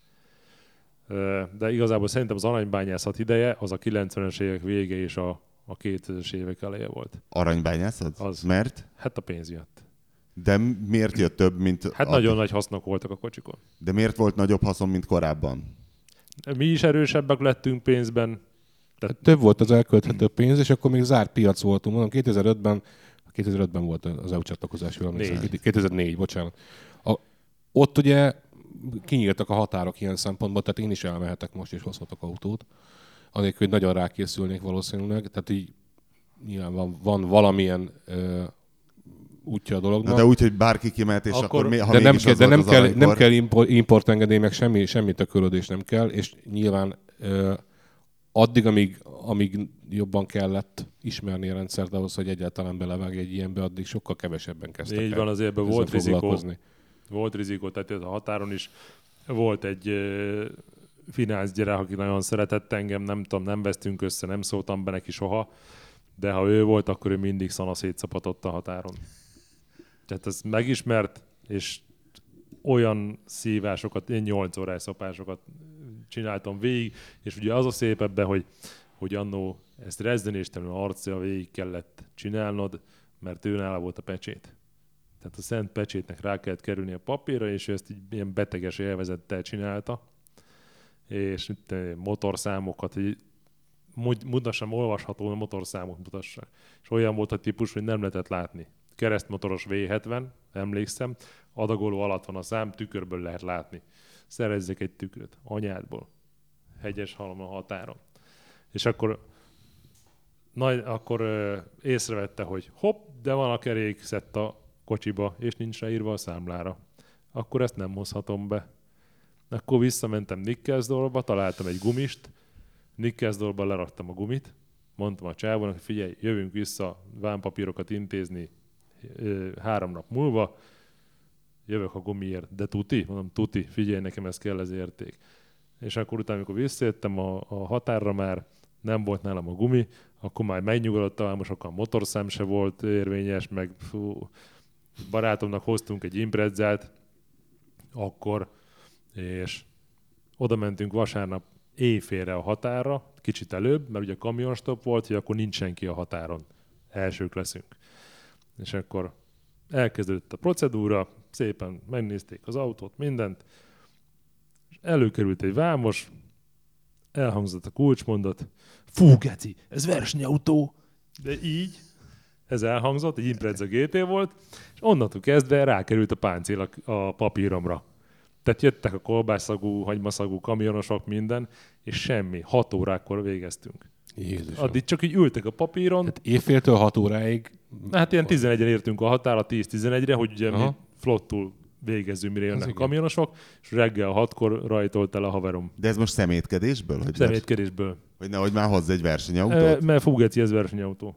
De igazából szerintem az aranybányászat ideje az a kilencvenes évek vége és a, a kétezres évek eleje volt. Aranybányászat? Az. Mert? Hát a pénz miatt. De miért jött több, mint... Hát a... nagyon nagy hasznok voltak a kocsikon. De miért volt nagyobb haszon, mint korábban? Mi is erősebbek lettünk pénzben. Tehát... Több volt az elkölthető pénz, és akkor még zárt piac voltunk. Mondom, kétezer-ötben, kétezer-ötben volt az é u csatlakozás. kétezer-négy, bocsánat. A, ott ugye kinyíltak a határok ilyen szempontból, tehát én is elmehetek most, és hozhatok autót. Anélkül, hogy nagyon rákészülnék valószínűleg. Tehát így nyilván van, van valamilyen ö, útja a dolognak. Na de úgy, hogy bárki kimehet, és akkor, akkor mi, ha de nem kell, de nem kell, aranykor... nem kell importengedély, meg semmi, semmi tökölődés nem kell, és nyilván ö, addig, amíg, amíg jobban kellett ismerni a rendszert ahhoz, hogy egyáltalán belevágj egy ilyenbe, addig sokkal kevesebben kezdtek Így el. van, azért volt rizikó. Volt rizikó, tehát a határon is volt egy uh, finanszgyerek, aki nagyon szeretett engem, nem tudom, nem vesztünk össze, nem szóltam be neki soha, de ha ő volt, akkor ő mindig szana szétszapatott a határon. Tehát ez megismert, és olyan szívásokat, én nyolc órás szopásokat csináltam végig, és ugye az a szép ebben, hogy, hogy annó ezt rezzenéstelenül arccal végig kellett csinálnod, mert ő nála volt a pecsét. Tehát a szent pecsétnek rá kellett kerülni a papírra, és ő ezt így ilyen beteges élvezettel csinálta. És itt motorszámokat, hogy mutassam, olvasható motorszámot mutassak. És olyan volt a típus, hogy nem lehetett látni. Keresztmotoros vé hetven, emlékszem, adagoló alatt van a szám, tükörből lehet látni. Szerezzek egy tükröt, anyádból, hegyes halom a határon. És akkor, nagy, akkor ö, észrevette, hogy hopp, de van a kerékszett a kocsiba, és nincs ráírva a számlára. Akkor ezt nem hozhatom be. Akkor visszamentem Nickelsdorba, találtam egy gumist, Nickelsdorban leraktam a gumit, mondtam a csávónak, hogy figyelj, jövünk vissza vámpapírokat intézni három nap múlva, jövök a gumiért, de tuti? Mondom, tuti, figyelj, nekem ez kell az érték. És akkor utána, amikor visszajöttem a, a határra, már nem volt nálam a gumi, akkor már megnyugodottam, most akkor a motorszám se volt érvényes, meg fú, barátomnak hoztunk egy imprezzát, akkor, és oda mentünk vasárnap éjfélre a határra, kicsit előbb, mert ugye kamionstop volt, hogy akkor nincs senki a határon. Elsők leszünk. És akkor elkezdődött a procedúra, szépen megnézték az autót, mindent, és előkerült egy vámos, elhangzott a kulcsmondat, fú, geci, ez versenyautó! De így, ez elhangzott, egy Impreza gé té volt, és onnantól kezdve rákerült a páncél a, a papíromra. Tehát jöttek a kolbásszagú, hagymaszagú kamionosok, minden, és semmi. Hat órákkor végeztünk. Jézusom. Addig csak így ültek a papíron. Tehát évféltől hat óráig... Hát ilyen tizenegyen értünk a határa, tíz-tizenegyre, hogy ugye Aha. mi flottul végezzünk, mire jönnek Az a igen. kamionosok, és reggel hatkor rajtolt el a haverom. De ez most szemétkedésből? Hogy, Szemétkedésből. hogy nehogy már hozz egy versenyautót? E, mert fúgeci, ez versenyautó.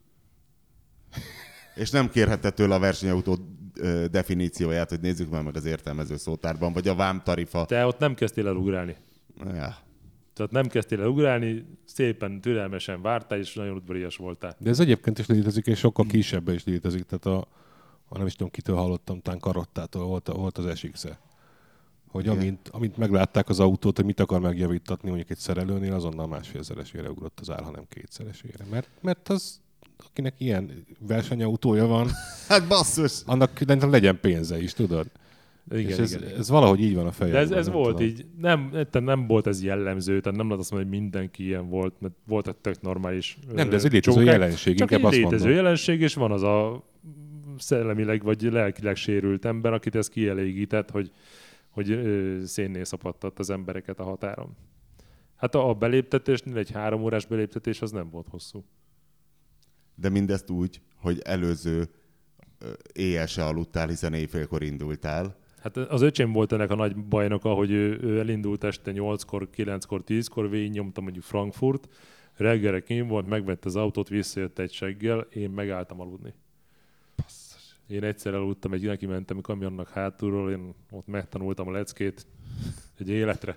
És nem kérhette tőle a versenyautó ö, definícióját, hogy nézzük már meg az értelmező szótárban, vagy a vámtarifa. Te ott nem kezdtél el ugrálni. Ja. Tehát nem kezdtél el ugrálni, szépen, türelmesen vártál, és nagyon udvarias voltál. De ez egyébként is létezik, és sokkal kisebben is létezik. Tehát a, a nem is tudom, kitől hallottam, talán Karottától volt, volt az es iksz-e. Hogy Igen. amint, amint meglátták az autót, hogy mit akar megjavítatni mondjuk egy szerelőnél, azonnal másfélszeresére ugrott az ár, hanem kétszeresére. Mert, mert az, akinek ilyen versenyautója van, Hát basszus! annak legyen pénze is, tudod? Igen, és ez, igen, igen. ez valahogy így van a De fejemben. ez, ez nem volt tudom. így, nem, nem, nem volt ez jellemző, tehát nem lehet azt mondani, hogy mindenki ilyen volt, mert volt egy tök normális Nem, de ez ö, egy létező csókák. jelenség, Csak inkább egy azt létező mondom. jelenség, és van az a szellemileg vagy lelkileg sérült ember, akit ez kielégített, hogy, hogy ö, szénnél szapadtat az embereket a határon. Hát a, a beléptetésnél egy három órás beléptetés az nem volt hosszú. De mindezt úgy, hogy előző ö, éjjel se aludtál, hiszen éjfélkor indultál. Hát az öcsém volt ennek a nagy bajnoka, hogy ő, ő elindult este nyolckor, kilenckor, tízkor, végignyomta mondjuk Frankfurt, reggelre kint volt, megvette az autót, visszajött egy seggel, én megálltam aludni. Én egyszer aludtam, egy neki mentem a kamionnak hátulról, én ott megtanultam a leckét egy életre,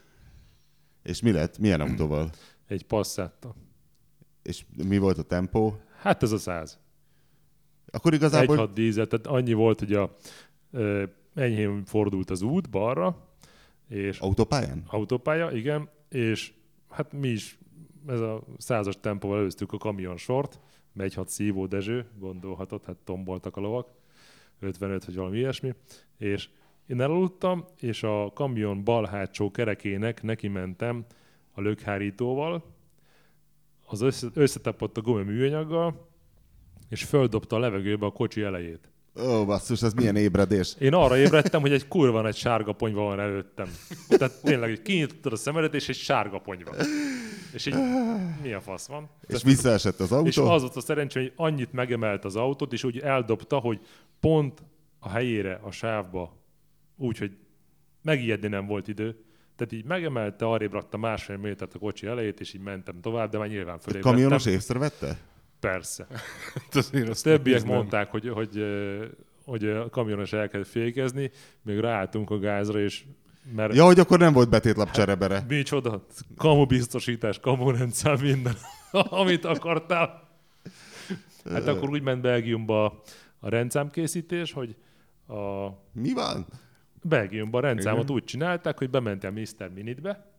És mi lett? Milyen autóval? egy Passattal. És mi volt a tempó? Hát ez a száz. Akkor Egy igazából... hat dízel, tehát annyi volt, hogy a ö, enyhén fordult az út balra, és Autópályán? autópálya, igen, és hát mi is ez a százas tempóval előztük a kamionsort, megy hat szívó Dezső, gondolhatod, hát tomboltak a lovak, ötvenöt vagy valami ilyesmi, és én elaludtam, és a kamion bal hátsó kerekének neki mentem a lökhárítóval, az össze, összetapott a gumi műanyaggal, és földobta a levegőbe a kocsi elejét. Ó, basszus, ez milyen ébredés. Én arra ébredtem, hogy egy kurva nagy sárga ponyva van előttem. Tehát tényleg, hogy kinyitottad a szemedet, és egy sárga ponyva. És így, mi a fasz van? És visszaesett az autó? És az volt a szerencsé, hogy annyit megemelt az autót, és úgy eldobta, hogy pont a helyére, a sávba, úgy, hogy megijedni nem volt idő. Tehát így megemelte, arrébb rakta másfél métert a kocsi elejét, és így mentem tovább, de már nyilván fölé Kamionos észrevette? Persze. Azért azt Többiek nézd meg. mondták, hogy, hogy, hogy a kamionos elkezd fékezni, még ráálltunk a gázra, és mert Ja, hogy akkor nem volt betétlap cserebere. micsoda, kamu biztosítás, kamu rendszám, minden, amit akartál. Hát akkor úgy ment Belgiumba a rendszámkészítés, hogy a Mi van? Belgiumban a rendszámot Igen. úgy csinálták, hogy bementél miszter Minitbe,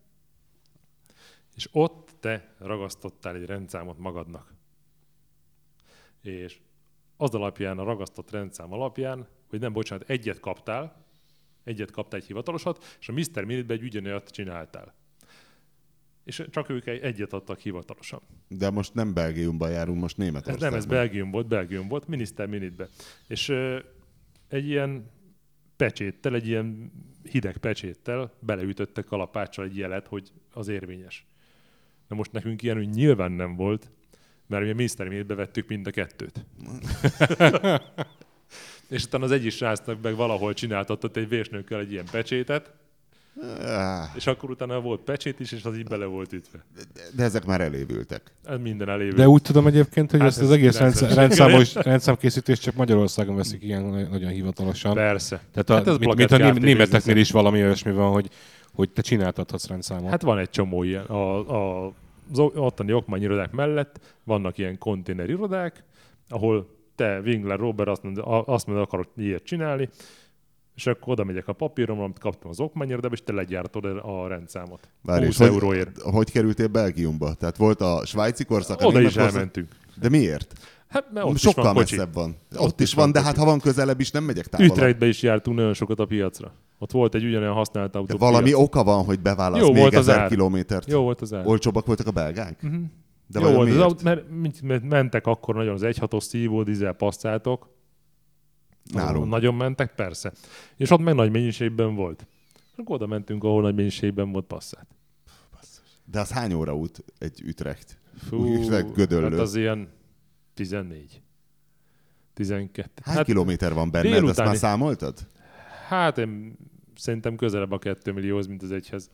és ott te ragasztottál egy rendszámot magadnak. És az alapján, a ragasztott rendszám alapján, hogy nem, bocsánat, egyet kaptál, egyet kaptál egy hivatalosat, és a miszter Minitbe egy ugyanolyat csináltál. És csak ők egy- egyet adtak hivatalosan. De most nem Belgiumban járunk, most Ez Németországban. nem, ez Belgium volt, Belgium volt, miniszter Minitbe. És ö, egy ilyen pecséttel, egy ilyen hideg pecséttel beleütöttek kalapáccsal egy jelet, hogy az érvényes. Na most nekünk ilyen úgy nyilván nem volt, mert mi a miniszter Minitbe vettük mind a kettőt. És utána az egyik srácnak meg valahol csináltatott egy vésnőkkel egy ilyen pecsétet, Ah, És akkor utána volt pecsét is, és az így bele volt ütve. de ezek már elévültek. Ez minden elévült. De úgy tudom egyébként, hogy Hát ezt ez az egész kilencvenes. rendszám, rendszámos, rendszámkészítést csak Magyarországon veszik ilyen nagyon hivatalosan. Persze. Tehát a, Hát ez mint, mint a plakát ném- Kft. németeknél biznisz. is valami olyasmi van, hogy, hogy te csináltathatsz rendszámot. Hát van egy csomó ilyen. A, a, az ottani okmányirodák mellett vannak ilyen konténerirodák, ahol te, Wingler, Robert azt mondod, azt mondod, akarok ilyet csinálni, és akkor oda megyek a papíromra, amit kaptam az okmányirodába, és te legyártod a rendszámot. Várj, és húsz hogy, euróért. hogy kerültél Belgiumba? Tehát volt a svájci korszak, a Oda német is korszak? elmentünk. De miért? Hát, mert ott Sokkal is van kocsi. messzebb van. Ott, Ott ott is is van, van de kocsi. hát ha van közelebb is, nem megyek távolabb. Utrechtbe is jártunk nagyon sokat a piacra. Ott volt egy ugyanolyan használt autó. De valami piac. oka van, hogy beválasz Jó még volt az ezer ár. kilométert. Jó volt az ár. Olcsóbbak voltak a belgák? Uh-huh. De Jó vajon volt az miért? autó, mert, mert, mert mentek akkor nagyon az egy hatos szívó dízel passzáltok. Nálunk. Nagyon mentek, persze. És ott meg nagy mennyiségben volt. Akkor oda mentünk, ahol nagy mennyiségben volt passzát. De az hány óra út egy Utrecht? Fú, Utrecht Gödöllő. hát az ilyen tizennégy. tizenkettő. Hány Hát, kilométer van benned? délutáni- Ezt már számoltad? hát én szerintem közelebb a kettő millióhoz, mint az egyhez.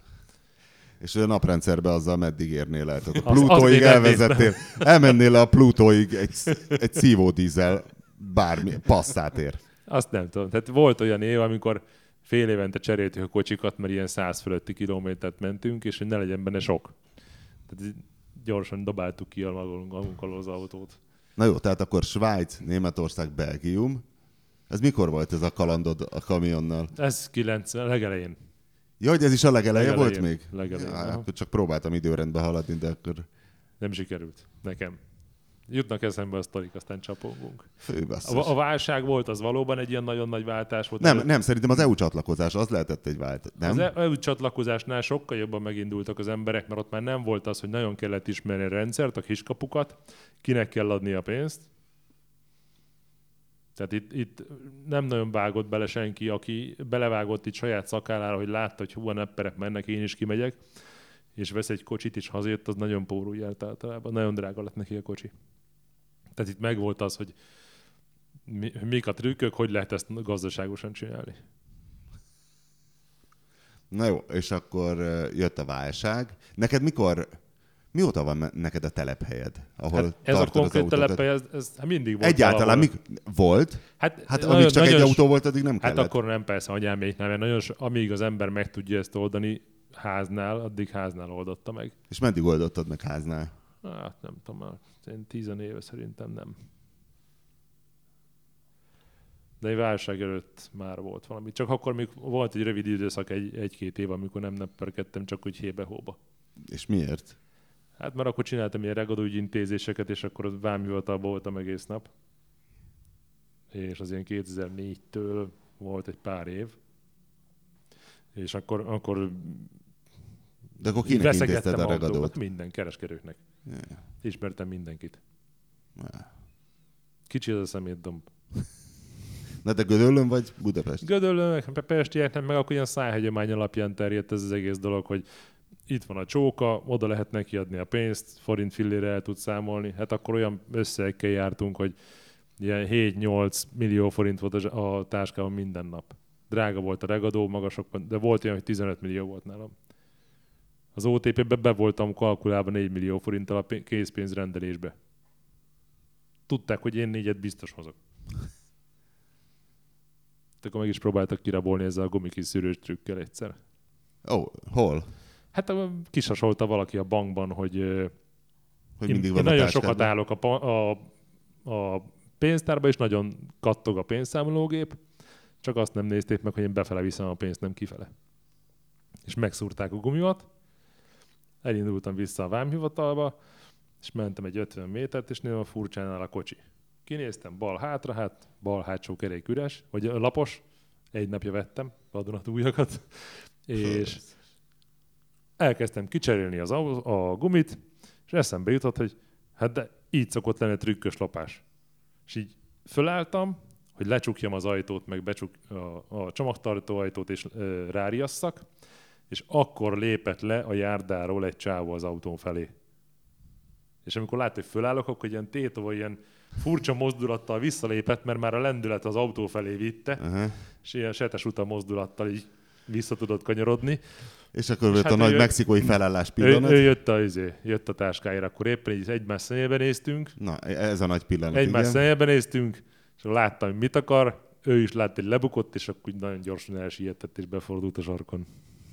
És a naprendszerbe azzal meddig érnél el? Tehát a Az- az Plutóig még nem elvezettél. Elmennél le a Plutóig egy, egy szívódízel bármi, passzátért. Azt nem tudom. Tehát volt olyan év, amikor fél évente cseréltük a kocsikat, mert ilyen száz fölötti kilométert mentünk, és hogy ne legyen benne sok. Tehát így gyorsan dobáltuk ki a magunk, magunk alól az autót. Na jó, tehát akkor Svájc, Németország, Belgium. Ez mikor volt ez a kalandod a kamionnal? Ez kilencven legelején. Ja, hogy ez is a legeleje Legelején. volt még? Legelején, Ja, aha. akkor csak próbáltam időrendbe haladni, de akkor Nem sikerült nekem. Jutnak eszembe a sztorik, aztán csapongunk. fő basszus. A, a válság volt, az valóban egy ilyen nagyon nagy váltás volt. Nem, nem, szerintem az é u csatlakozás az lehetett egy vált. Nem? Az é u csatlakozásnál sokkal jobban megindultak az emberek, mert ott már nem volt az, hogy nagyon kellett ismerni a rendszert, a kiskapukat, kinek kell adni a pénzt. Tehát itt, itt nem nagyon vágott bele senki, aki belevágott itt saját szakállára, hogy látta, hogy hú, a nepperek mennek, én is kimegyek, és vesz egy kocsit, és hazajött, az nagyon pórul járt általában. Nagyon drága lett neki a kocsi. Tehát itt megvolt az, hogy mi, mik a trükkök, hogy lehet ezt gazdaságosan csinálni. Na jó, és akkor ö, jött a válság. Neked mikor, mióta van me- neked a telephelyed? Ahol Hát ez a tartod az konkrét autókat? telephely, ez, ez hát mindig volt. Egyáltalán valahol. mik... volt? Hát, Hát nagyon- amíg csak egy nagyon- autó volt, addig nem Hát kellett. akkor nem, persze, anyáméknál, mert nagyon, so- amíg az ember meg tudja ezt oldani háznál, addig háznál oldotta meg. És meddig oldottad meg háznál? Hát nem tudom, már én tízen éve szerintem nem. De egy válság előtt már volt valami. Csak akkor még volt egy rövid időszak, egy, egy-két év, amikor nem nepperkedtem, csak úgy hébe-hóba. És miért? Hát mert akkor csináltam ilyen regadóügyi intézéseket, és akkor az vámhivatalban voltam egész nap. És az ilyen kétezer-négytől volt egy pár év. És akkor, akkor De akkor kinek veszegettem intézted a regadót? autókat, minden kereskedőknek. Yeah. Ismertem mindenkit. Yeah. Kicsi az a szemétdomb. Na de Gödöllön vagy Budapest? Gödöllőnek, Pestieknek, meg akkor ilyen szájhagyomány alapján terjedt ez az egész dolog, hogy itt van a csóka, oda lehet neki adni a pénzt, forint fillére el tud számolni. Hát akkor olyan összegekkel jártunk, hogy ilyen hét-nyolc millió forint volt a, a táskában minden nap. Drága volt a regadó, magasok, de volt olyan, hogy tizenöt millió volt nálam. Az o té pé-be be voltam kalkulálva négy millió forinttal a pé- készpénzrendelésbe. Tudták, hogy én négyet biztos hozok. Akkor meg is próbáltak kirabolni ezzel a gumikis szűrős trükkel egyszer. Ó, oh, hol? Hát ö, kisasolta valaki a bankban, hogy, ö, Hogy én, mindig én van a nagyon táskádban? sokat állok a, pa- a, a pénztárba, és nagyon kattog a pénzszámológép, csak azt nem nézték meg, hogy én befele viszem a pénzt, nem kifele. És megszúrták a gumimat, elindultam vissza a vámhivatalba, és mentem egy ötven métert, és nézem, a furcsán áll a kocsi. Kinéztem bal hátra, hát bal hátsó kerék üres, vagy lapos, egy napja vettem vadonatújakat, és elkezdtem kicserélni az au- a gumit, és eszembe jutott, hogy hát de így szokott lenni trükkös lopás. És így fölálltam, hogy lecsukjam az ajtót, meg becsuk a, a csomagtartó ajtót, és ö, ráriasszak, és akkor lépett le a járdáról egy csávó az autón felé. És amikor látta, hogy fölállok, akkor ilyen tétova, ilyen furcsa mozdulattal visszalépett, mert már a lendület az autó felé vitte, Uh-huh. és ilyen setes uta mozdulattal így vissza tudott kanyarodni. És akkor jött hát a nagy ő- mexikói felállás Ő, pillanat. ő jött, a, izé, jött a táskájára, akkor éppen így egymás szemébe néztünk, Na, ez a nagy pillanat, egymás igen. szemébe néztünk, és láttam, hogy mit akar, ő is látta, hogy lebukott, és akkor így nagyon gyorsan elsietett, és befordult a sarkon.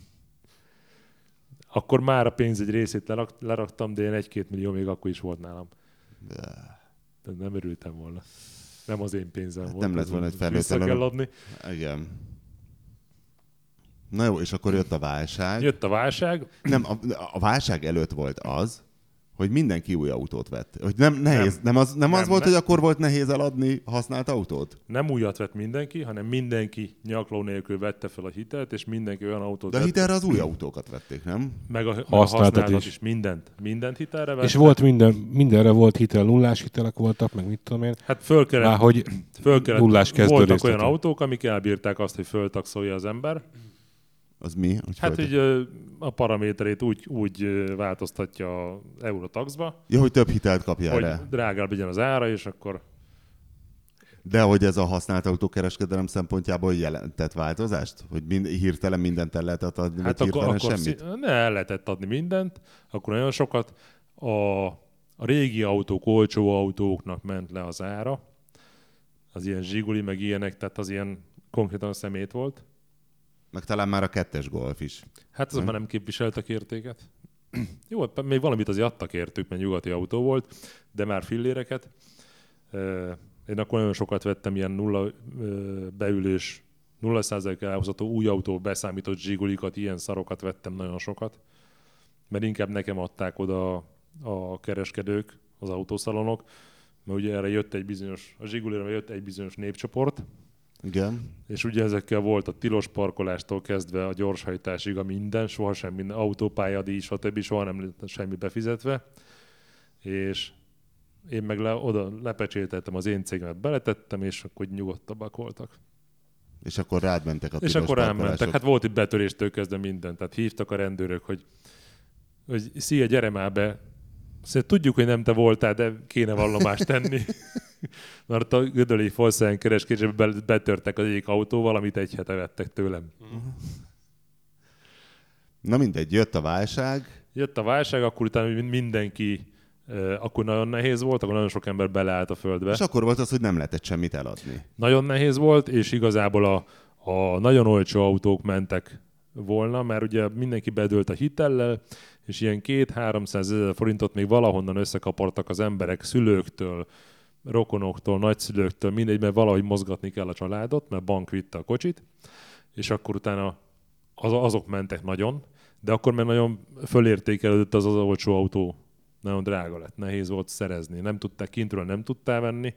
Akkor már a pénz egy részét lerak, leraktam, de én egy-két millió még akkor is volt nálam. De nem örültem volna. Nem az én pénzem Hát volt. nem lett ez volna egy vissza felvételen. kell adni. Igen. Na jó, és akkor jött a válság. Jött a válság. Nem, a, a válság előtt volt az, hogy mindenki új autót vett. Hogy nem, nehéz, nem, nem az, nem Nem, az volt, nem. hogy akkor volt nehéz eladni használt autót? Nem újat vett mindenki, hanem mindenki nyakló nélkül vette fel a hitelt, és mindenki olyan autót De a vett. hitelre az új autókat vették, nem? Meg a, meg a Használtat használatot is. is. Mindent. Mindent hitelre vett. És volt minden, mindenre volt hitel, nullás hitelek voltak, meg mit tudom én. Hát föl kellett, Már hogy föl kellett nullás kezdő voltak részlete. olyan autók, amik elbírták azt, hogy föltaxolja az ember. Az mi? Hogy Hát, föld- hogy ö, a paraméterét úgy, úgy ö, változtatja az Eurotaxba, Ja, hogy több hitelt kapjál hogy rá. drágább legyen az ára, és akkor De hogy ez a használt autókereskedelem szempontjából jelentett változást? Hogy mind, hirtelen mindent el lehetett adni, hát vagy akkor, hirtelen akkor semmit? szí- ne el lehetett adni mindent, akkor nagyon sokat. A, a régi autók, olcsó autóknak ment le az ára, az ilyen Zsiguli, meg ilyenek, tehát az ilyen konkrétan szemét volt. Meg talán már a kettes Golf is. Hát azok Nem? már nem képviseltek értéket. Jó, hát még valamit azért adtak értük, mert nyugati autó volt, de már filléreket. Ö, Én akkor nagyon sokat vettem ilyen nulla ö, beülés, nulla százalék elhozható új autó beszámított Zsigulikat, ilyen szarokat vettem nagyon sokat. Mert inkább nekem adták oda a kereskedők, az autószalonok, mert ugye erre jött egy bizonyos, a Zsigulira jött egy bizonyos népcsoport, Igen. és ugye ezekkel volt a tilos parkolástól kezdve a gyorshajtásig a minden, sohasem minden autópályadíj, stb. Soha nem lett semmi befizetve. És én meg le, oda lepecsételtem az én cégemet, beletettem, és akkor nyugodtabbak voltak. És akkor rád mentek a És tilos akkor elmentek. parkolások. Hát volt itt betöréstől kezdve minden. Tehát hívtak a rendőrök, hogy, hogy szia, gyere már be. Szóval tudjuk, hogy nem te voltál, de kéne vallomást tenni. Mert a gödöli Volkswagen kereskedésbe betörtek az egyik autóval, amit egy hete vettek tőlem. Na mindegy, jött a válság. Jött a válság, akkor utána mindenki, eh, akkor nagyon nehéz volt, akkor nagyon sok ember beleállt a földbe. És akkor volt az, hogy nem lehetett semmit eladni. Nagyon nehéz volt, és igazából a, a nagyon olcsó autók mentek volna, mert ugye mindenki bedőlt a hitellel, és ilyen két-háromszázezer forintot még valahonnan összekapartak az emberek szülőktől, rokonoktól, nagyszülőktől, mindegy, mert valahogy mozgatni kell a családot, mert bank vitte a kocsit, és akkor utána az, azok mentek nagyon, de akkor már nagyon fölértékelődött az az olcsó autó. Nagyon drága lett, nehéz volt szerezni. Nem tudták, kintről nem tudtál venni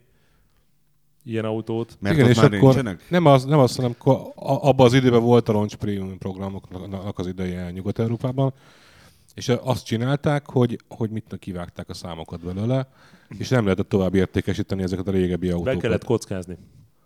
ilyen autót. Mert igen, ott és már akkor nincsenek? nem az, nem az, hanem akkor a- abban az időben volt a launch prémium programoknak az ideje Nyugat-Európában, és azt csinálták, hogy, hogy mit kivágták a számokat belőle, és nem lehetett tovább értékesíteni ezeket a régebbi Be autókat. kellett kockázni.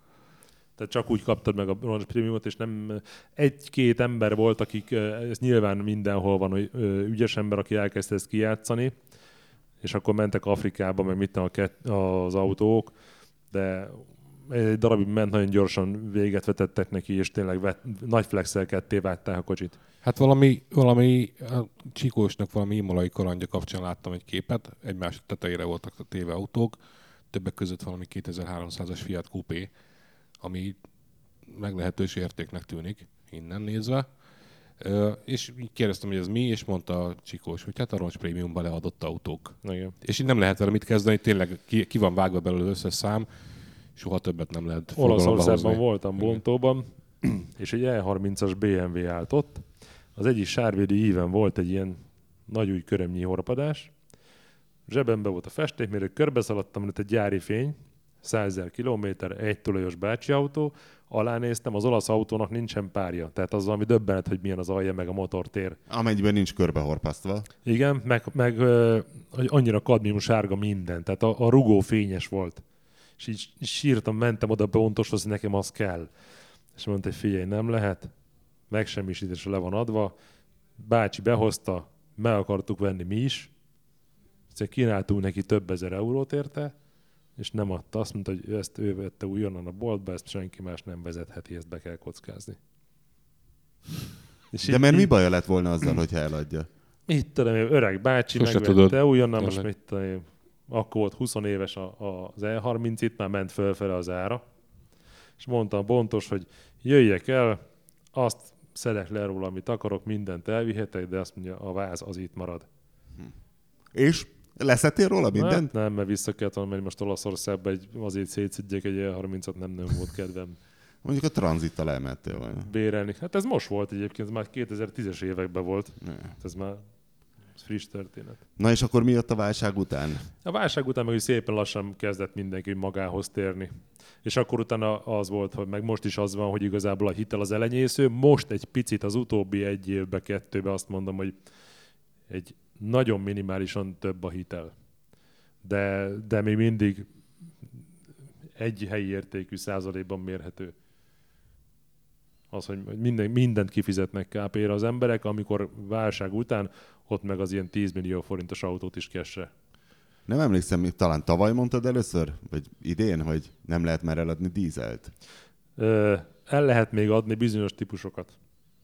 Tehát csak úgy kaptad meg a Launch Premiumot, és nem egy-két ember volt, akik, ez nyilván mindenhol van, hogy ö, ügyes ember, aki elkezdte ezt kijátszani, és akkor mentek Afrikába, meg mit tudom, a kett- az autók, de egy darabig ment, nagyon gyorsan véget vetettek neki, és tényleg vet, nagy flexel ketté vágták a kocsit. Hát valami, valami a Csikósnak valami imolai kalandja kapcsán láttam egy képet, egymás tetejére voltak a téve autók, többek között valami kétezer-háromszázas Fiat Coupé, ami meglehetős értéknek tűnik, innen nézve. Ö, és így kérdeztem, hogy ez mi, és mondta a Csikós, hogy hát a Launch Premiumban leadott autók. Igen. És így nem lehet vele mit kezdeni, tényleg ki, ki van vágva belőle az összes szám, soha többet nem lehet forgalomba Olaszországban hozni. voltam, Bontóban, és egy E harmincas bé em vé állt ott. Az egyik sárvédi íven volt egy ilyen nagy új körömnyi horpadás. Zsebembe volt a festékmérő, körbeszaladtam, lett egy gyári fény, százezer kilométer, egy tulajos bácsi autó, alá néztem, az olasz autónak nincsen párja. Tehát az valami döbbenet, hogy milyen az alja, meg a motortér. Amennyiben nincs körbehorpasztva. Igen, meg, meg ö, hogy annyira kadmium sárga minden, tehát a, a rugó fényes volt. És így sírtam, mentem oda beontoshoz, hogy nekem az kell. És mondta, hogy figyelj, nem lehet, megsemmisítésre le van adva, bácsi behozta, meg akartuk venni mi is, aztán kínáltunk neki több ezer eurót érte, és nem adta. Azt mondta, hogy ezt ő vette újonnan a boltba, ezt senki más nem vezetheti, ezt be kell kockázni. És De így, mert mi így, baja lett volna azzal, hogyha eladja? mit tudom én, öreg bácsi Sose megvette tudod. újonnan, most Tényleg. mit tudom én, akkor volt húsz éves a, a, az E harminc, itt már ment fölfele az ára. És mondta a bontos, hogy jöjjek el, azt szedek le róla, amit akarok, mindent elvihetek, de azt mondja, a váz az itt marad. És leszettél róla mindent? Hát nem, mert vissza kellett volna menni most Olaszországba, egy, azért szétszedjek egy E harmincat, nem nagyon volt kedvem Mondjuk a tranzittal elmentél volna. bérelni. Hát ez most volt egyébként, ez már kétezer-tízes években volt. Ne. Ez már friss történet. Na és akkor mi jött a válság után? A válság után meg úgy szépen lassan kezdett mindenki magához térni. És akkor utána az volt, hogy meg most is az van, hogy igazából a hitel az elenyésző. Most egy picit az utóbbi egy évbe, kettőbe azt mondom, hogy egy nagyon minimálisan több a hitel. De, de még mindig egy helyi értékű százalékban mérhető. Az, hogy minden, mindent kifizetnek ká pére az emberek, amikor válság után ott meg az ilyen tíz millió forintos autót is kesse. Nem emlékszem, talán tavaly mondtad először? Vagy idén, hogy nem lehet már eladni dízelt? Ö, el lehet még adni bizonyos típusokat.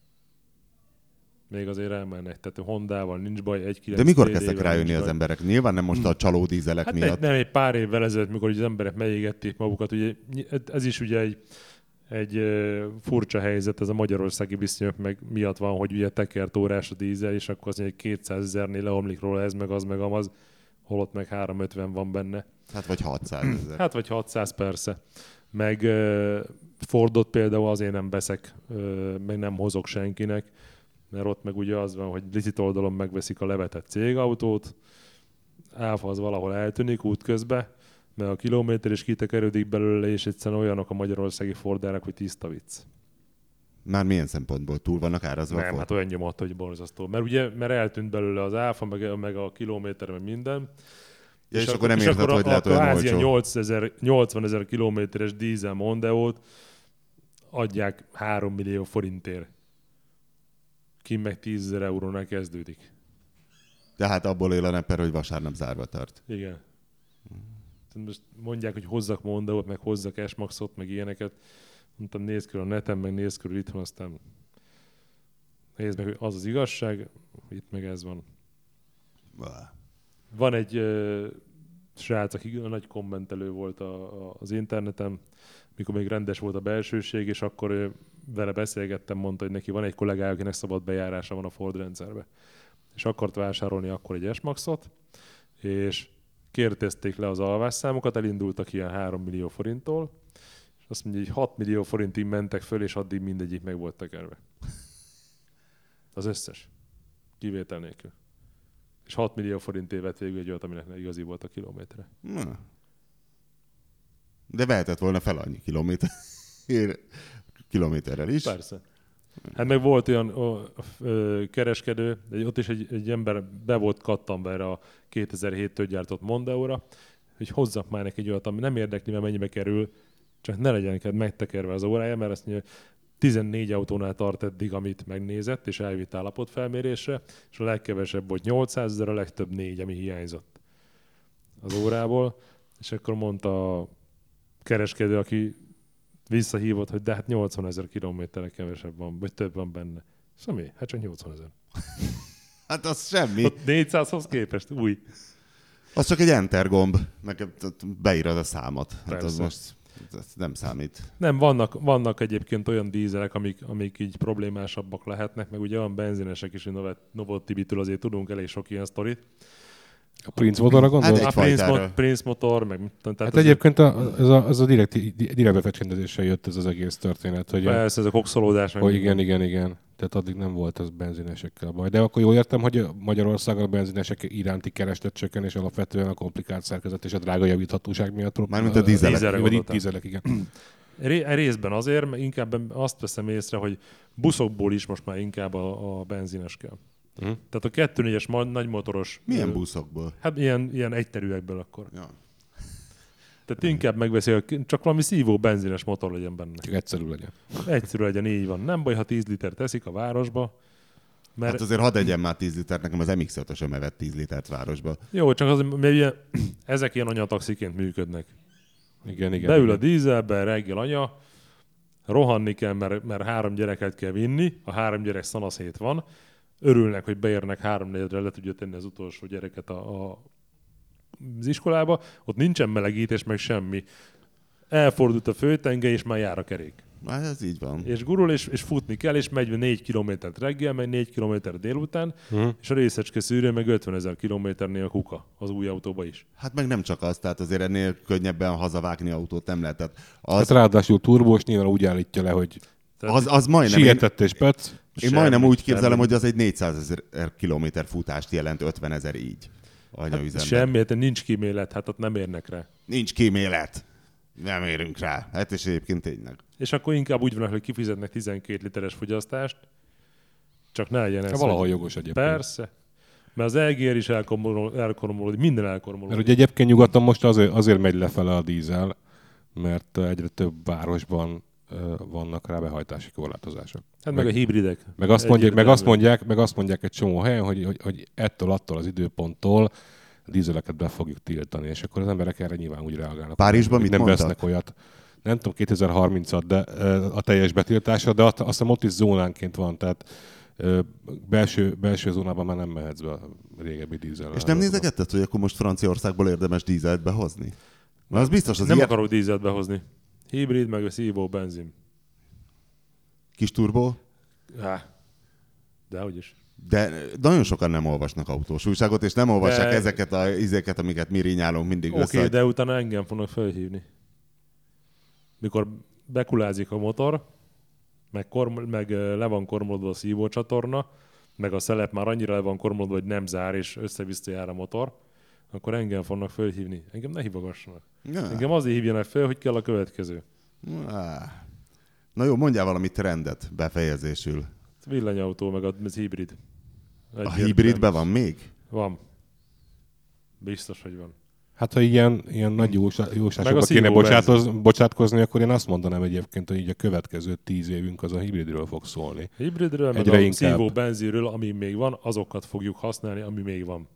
Még azért elmennek. Tehát Hondával nincs baj, egy kilenc De mikor té dé-vel kezdtek rájönni nincs az baj. emberek? Nyilván nem most a csaló dízelek Hát miatt. egy, nem egy pár évvel ezelőtt, mikor az emberek megégették magukat, ugye ez is ugye egy, egy furcsa helyzet, ez a magyarországi viszonyok meg miatt van, hogy ugye tekertórás a dízel, és akkor az egy kétszázezernél leomlik róla ez, meg az, meg amaz, holott meg háromszázötven van benne. Hát vagy hatszázezer. Hát vagy hatszáz persze. Meg uh, Fordot például azért nem veszek, uh, meg nem hozok senkinek, mert ott meg ugye az van, hogy licit oldalon megveszik a levetett cégautót, áfa az valahol eltűnik útközben, mert a kilométer is kitekerődik belőle, és egyszerűen olyanok a magyarországi Fordárak, hogy tiszta vicc. Már milyen szempontból túl vannak árazva? a Nem, Ford? hát olyan nyomat, hogy borzasztó. Mert ugye, mert eltűnt belőle az áfa, meg, meg a kilométer, meg minden. Ja, és, és akkor nem érted, hogy lehet olyan olcsó. nyolcvan ezer kilométeres dízel Mondeót adják három millió forintért. Kim meg tízezer eurónál kezdődik. De hát abból él a Nepper, hogy vasárnap zárva tart. Igen. Most mondják, hogy hozzak Mondeót, meg hozzak S-Maxot, meg ilyeneket. Mondtam, nézd körül a neten, meg nézd körül itthon, aztán nézd meg, hogy az az igazság, itt meg ez van. Bah. Van egy uh, srác, aki nagy kommentelő volt a, a, az interneten, mikor még rendes volt a belsőség, és akkor uh, vele beszélgettem, mondta, hogy neki van egy kollégája, akinek szabad bejárása van a Ford rendszerbe. És akart vásárolni akkor egy S-Maxot, és kérdezték le az alvásszámokat, elindultak ilyen három millió forinttól, és azt mondja, hogy hat millió forintig mentek föl, és addig mindegyik meg volt tekerve. Az összes. Kivétel nélkül. És hat millió forintért vett végül egy olyat, aminek igazi volt a kilométere. Na. De vehetett volna fel annyi kilométer. kilométerrel is. Persze. Hát meg volt olyan ó, ö, kereskedő, egy, ott is egy, egy ember be volt kattanva erre a kétezer-héttől gyártott Mondeóra, hogy hozzak már neki egy olyat, ami nem érdekli, mert mennyibe kerül, csak ne legyen megtekerve az órája, mert azt mondja, tizennégy autónál tart eddig, amit megnézett, és elvitt állapotfelmérésre, és a legkevesebb volt nyolcszázezer, a legtöbb négy, ami hiányzott az órából, és akkor mondta a kereskedő, aki visszahívott, hogy de hát nyolcvanezer kilométerre kevesebb van, vagy több van benne. És mi? Hát csak nyolcvanezer. Hát az semmi. Ott négyszázhoz képest új. Az csak egy enter gomb, meg beírod a számot. Hát az Persze. most ez nem számít. Nem, vannak, vannak egyébként olyan dízelek, amik, amik így problémásabbak lehetnek, meg ugye olyan benzinesek is, hogy Novotibitől azért tudunk elég sok ilyen sztorit. A Prince motorra gondolsz? Hát A egy Prince, fajtára. mo- Prince motor, meg mit tudom, tehát Hát azért- egyébként a, ez a, ez a direkt, direkt befecsendezéssel jött ez az egész történet. Hogy, a, persze, ez a kokszolódás. meg hogy minden. igen, igen, igen. Tehát addig nem volt az benzinesekkel baj. De akkor jól értem, hogy Magyarországon a benzinesek iránti kereslet csökken, és alapvetően a komplikált szerkezet és a drága javíthatóság miatt. Mármint a dízelek. Dízelre Vagy gondoltam. dízelek, igen. Ré- részben azért, mert inkább azt veszem észre, hogy buszokból is most már inkább a, a benzines kell. Hm? Tehát a kettő négyes ma- nagymotoros... Milyen ö, buszokból? Hát ilyen, ilyen egyterűekből akkor. Ja. Tehát inkább megveszi, hogy csak valami szívó benzines motor legyen benne. Csak egyszerű legyen. Egyszerű legyen, így van. Nem baj, ha tíz liter teszik a városba, mert Hát azért hadd egyen már tíz litert, nekem az em iksz ötösöm evett tíz litert városba. jó, csak az, mert ugye, ezek ilyen anyataxiként működnek. Igen, igen. Beül a igen. dízelbe, reggel anya, rohanni kell, mert, mert három gyereket kell vinni, a három gyerek szanaszét van, örülnek, hogy beérnek háromnegyedre, le tudja tenni az utolsó gyereket a, a, az iskolába, ott nincsen melegítés, meg semmi. Elfordult a főtengely, és már jár a kerék. Hát ez így van. És gurul, és, és futni kell, és megy négy kilométert reggel, megy négy kilométer délután, Hmm. és a részecske szűrő meg ötvenezer kilométernél a kuka az új autóba is. Hát meg nem csak az, tehát azért ennél könnyebben hazavágni autót nem lehet. Tehát Hát az, ráadásul turbós, nyilván úgy állítja le, hogy Tehát az, az majdnem, én, sietett és pec. én semmi, majdnem úgy képzelem, semmi. hogy az egy négyszázezer kilométer futást jelent, ötvenezer így. Anyaüzemben. Semmi, hát nincs kímélet, hát ott nem érnek rá. Nincs kímélet. Nem érünk rá. Hát és egyébként tényleg. És akkor inkább úgy van, hogy kifizetnek tizenkét literes fogyasztást, csak ne legyen ez. Hát valahol hogy- jogos egyébként. Persze. Mert az é gé er is elkormolódik, elkormolódik, minden elkormolódik. Mert ugye egyébként nyugaton most azért, azért megy lefele a dízel, mert egyre több városban ö, vannak rá behajtási korlátozások. Hát meg, meg a hibridek. Meg azt, mondják, meg, azt Egyértelmű. mondják, meg azt mondják egy csomó helyen, hogy, hogy, hogy ettől, attól az időponttól a dízeleket be fogjuk tiltani, és akkor az emberek erre nyilván úgy reagálnak. Párizsban hogy mit nem mondtak? vesznek olyat. Nem tudom, kétezer-harmincat, de ö, a teljes betiltásra, de azt, azt hiszem ott is zónánként van, tehát ö, belső, belső zónában már nem mehetsz be a régebbi dízel. És nem nézegetted, hogy akkor most Franciaországból érdemes dízelt behozni? Mert az biztos, az Nem ilyen akarok dízelt behozni. Hibrid, meg a szívó benzin. kis turbó, Há. De hogy is. de nagyon sokan nem olvasnak autós újságot, és nem olvassák De- ezeket a izéket, amiket mi rinyálunk mindig Oké, össze. okay, de utána engem fognak felhívni. Mikor bekulázik a motor, meg, korm- meg ö, le van kormolódva a szívócsatorna, meg a szelep már annyira le van kormolódva, hogy nem zár, és össze-vissza jár a motor, akkor engem fognak felhívni. Engem ne hívogassanak. Ja. Engem azért hívjanak fel, hogy kell a következő. Á. Na jó, mondjál valami trendet befejezésül. Villanyautó, meg az hibrid. A Egyértelmű. hibridben van még? Van. Biztos, hogy van. Hát ha ilyen, ilyen nagy jósá- Meg jóságokba a kéne szívó bocsátoz, bocsátkozni, akkor én azt mondanám egyébként, hogy így a következő tíz évünk az a hibridről fog szólni. Hibridről, meg Egyre a inkább. szívó benzinről, ami még van, azokat fogjuk használni, ami még van.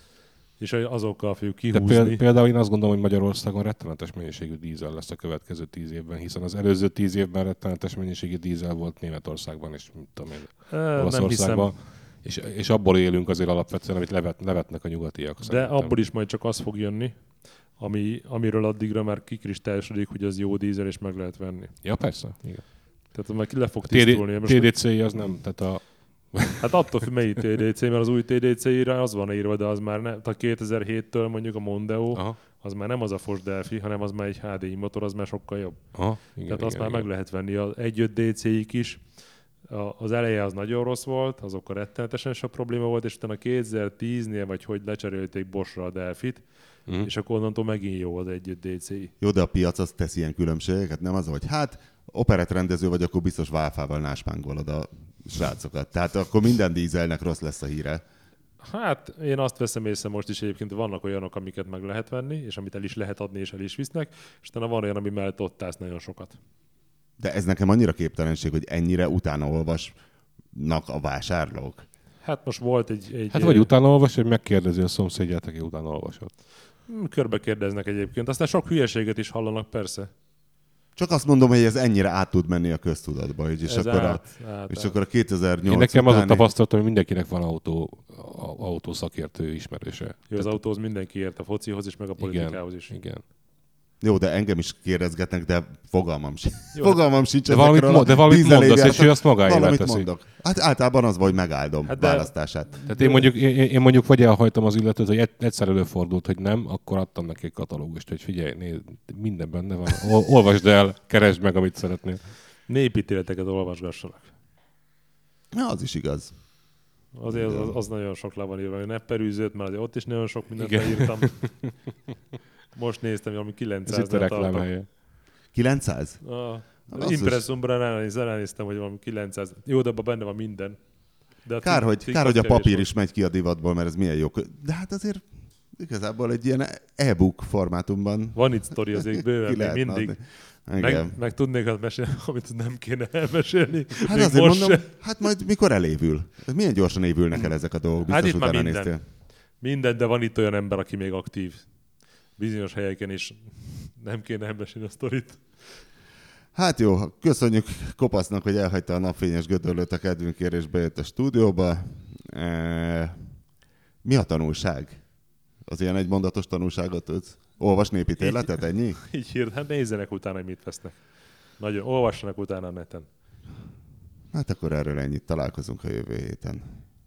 És azokkal fogjuk De kihúzni. péld- például én azt gondolom, hogy Magyarországon rettenetes mennyiségű dízel lesz a következő tíz évben, hiszen az előző tíz évben rettenetes mennyiségű dízel volt Németországban és mit tudom én, Eh, nem hiszem. Olaszországban. És, és abból élünk azért alapvetően, amit levet, levetnek a nyugatiak. De szerintem. abból is majd csak az fog jönni, ami, amiről addigra már kikristályosodik, hogy az jó dízel, és meg lehet venni. Ja, persze. Igen. Tehát majd le fog A T D tisztulni. Most, T D C az nem, tehát a... hát attól függ, melyik té dé cé, mert az új té dé cé-re az van írva, de az már nem. Tehát kétezer-héttől mondjuk a Mondeo, Aha, az már nem az a Ford Delphi, hanem az már egy há dé i motor, az már sokkal jobb. aha, igen, Tehát igen, azt már igen. meg lehet venni. Az egy öt dé cé-ik is. A- Az eleje az nagyon rossz volt, azokkal rettenetesen sok probléma volt, és utána kétezer-tíznél, vagy hogy lecserélték Boschra a Delphit, Mhm. és akkor onnantól megint jó az egy öt dé cé. Jó, de a piac az tesz ilyen különbségeket, nem az, hogy hát operettrendező vagy, akkor biztos válfával náspángolod a srácokat. Tehát akkor minden dízelnek rossz lesz a híre. Hát én azt veszem észre most is egyébként, vannak olyanok, amiket meg lehet venni, és amit el is lehet adni, és el is visznek, és utána van olyan, ami mellett ott állsz nagyon sokat. De ez nekem annyira képtelenség, hogy ennyire utána olvasnak a vásárlók. Hát most volt egy... egy Hát vagy utána olvas, vagy megkérdezi a szomszédját, aki utána olvasott. mm, körbe kérdeznek egyébként. Aztán sok hülyeséget is hallanak, persze. Csak azt mondom, hogy ez ennyire át tud menni a köztudatba, hogy és, Ez akkor, a, át, át, és át. akkor a kétezer-nyolc Én nekem az a utáni- tapasztalatom, hogy mindenkinek van autó, a- autószakértő ismerőse. Jó, az autóhoz mindenki ért, a focihoz is, meg a politikához is. Igen. Jó, de engem is kérdezgetnek, de fogalmam sincs. Jó, Fogalmam sincs De valamit, ezekről mo- de a valamit mondasz, dízelévjárat- és ő azt magáévá Valamit teszi. mondok. Hát általában az, vagy megáldom Hát hát de- választását. Tehát én mondjuk, én, én mondjuk vagy elhajtom az illetőt, hogy egy- egyszer előfordult, hogy nem, akkor adtam neki egy katalógust, hogy figyelj, nézd, minden benne van. Ol- olvasd el, keresd meg, amit szeretnél. Népítéleteket olvasgassanak. Na, az is igaz. Azért az, az, az nagyon sok le van írva, hogy ne perűzőt, mert azért ott is nagyon sok mindent Igen. leírtam. Most néztem, valami Ez itt a kilencszáznál reklám tartok. helye. kilencszáz? Ah, Az Impresszumra ránéz- ránéztem, hogy valami kilencszáz. Jó, de abban benne van minden. De a Kár, cik- hogy, cikk kár, az hogy a kevés papír volt. is megy ki a divatból, mert ez milyen jó. kö- De hát azért igazából egy ilyen e-book formátumban Van itt sztori azért bőven, ki még lehetne mindig. adni. Igen. Meg, meg tudnék azt mesélni, amit nem kéne elmesélni. Hát még azért most mondom, se. hát majd mikor elévül? Milyen gyorsan évülnek el ezek a dolgok? Biztos Hát itt már utána minden. néztél. Minden, de van itt olyan ember, aki még aktív. Bizonyos helyeken is nem kéne elmesélni a sztorit. Hát jó, köszönjük Kopasznak, hogy elhagyta a napfényes gödörlőt a kedvünkért, és bejött a stúdióba. E... Mi a tanulság? Az ilyen egymondatos tanulságot tudsz? Olvas népítéletet, ennyi? Így hírt, hát nézzenek utána, hogy mit vesznek. Nagyon olvassanak utána a neten. Hát akkor erről ennyit, találkozunk a jövő héten.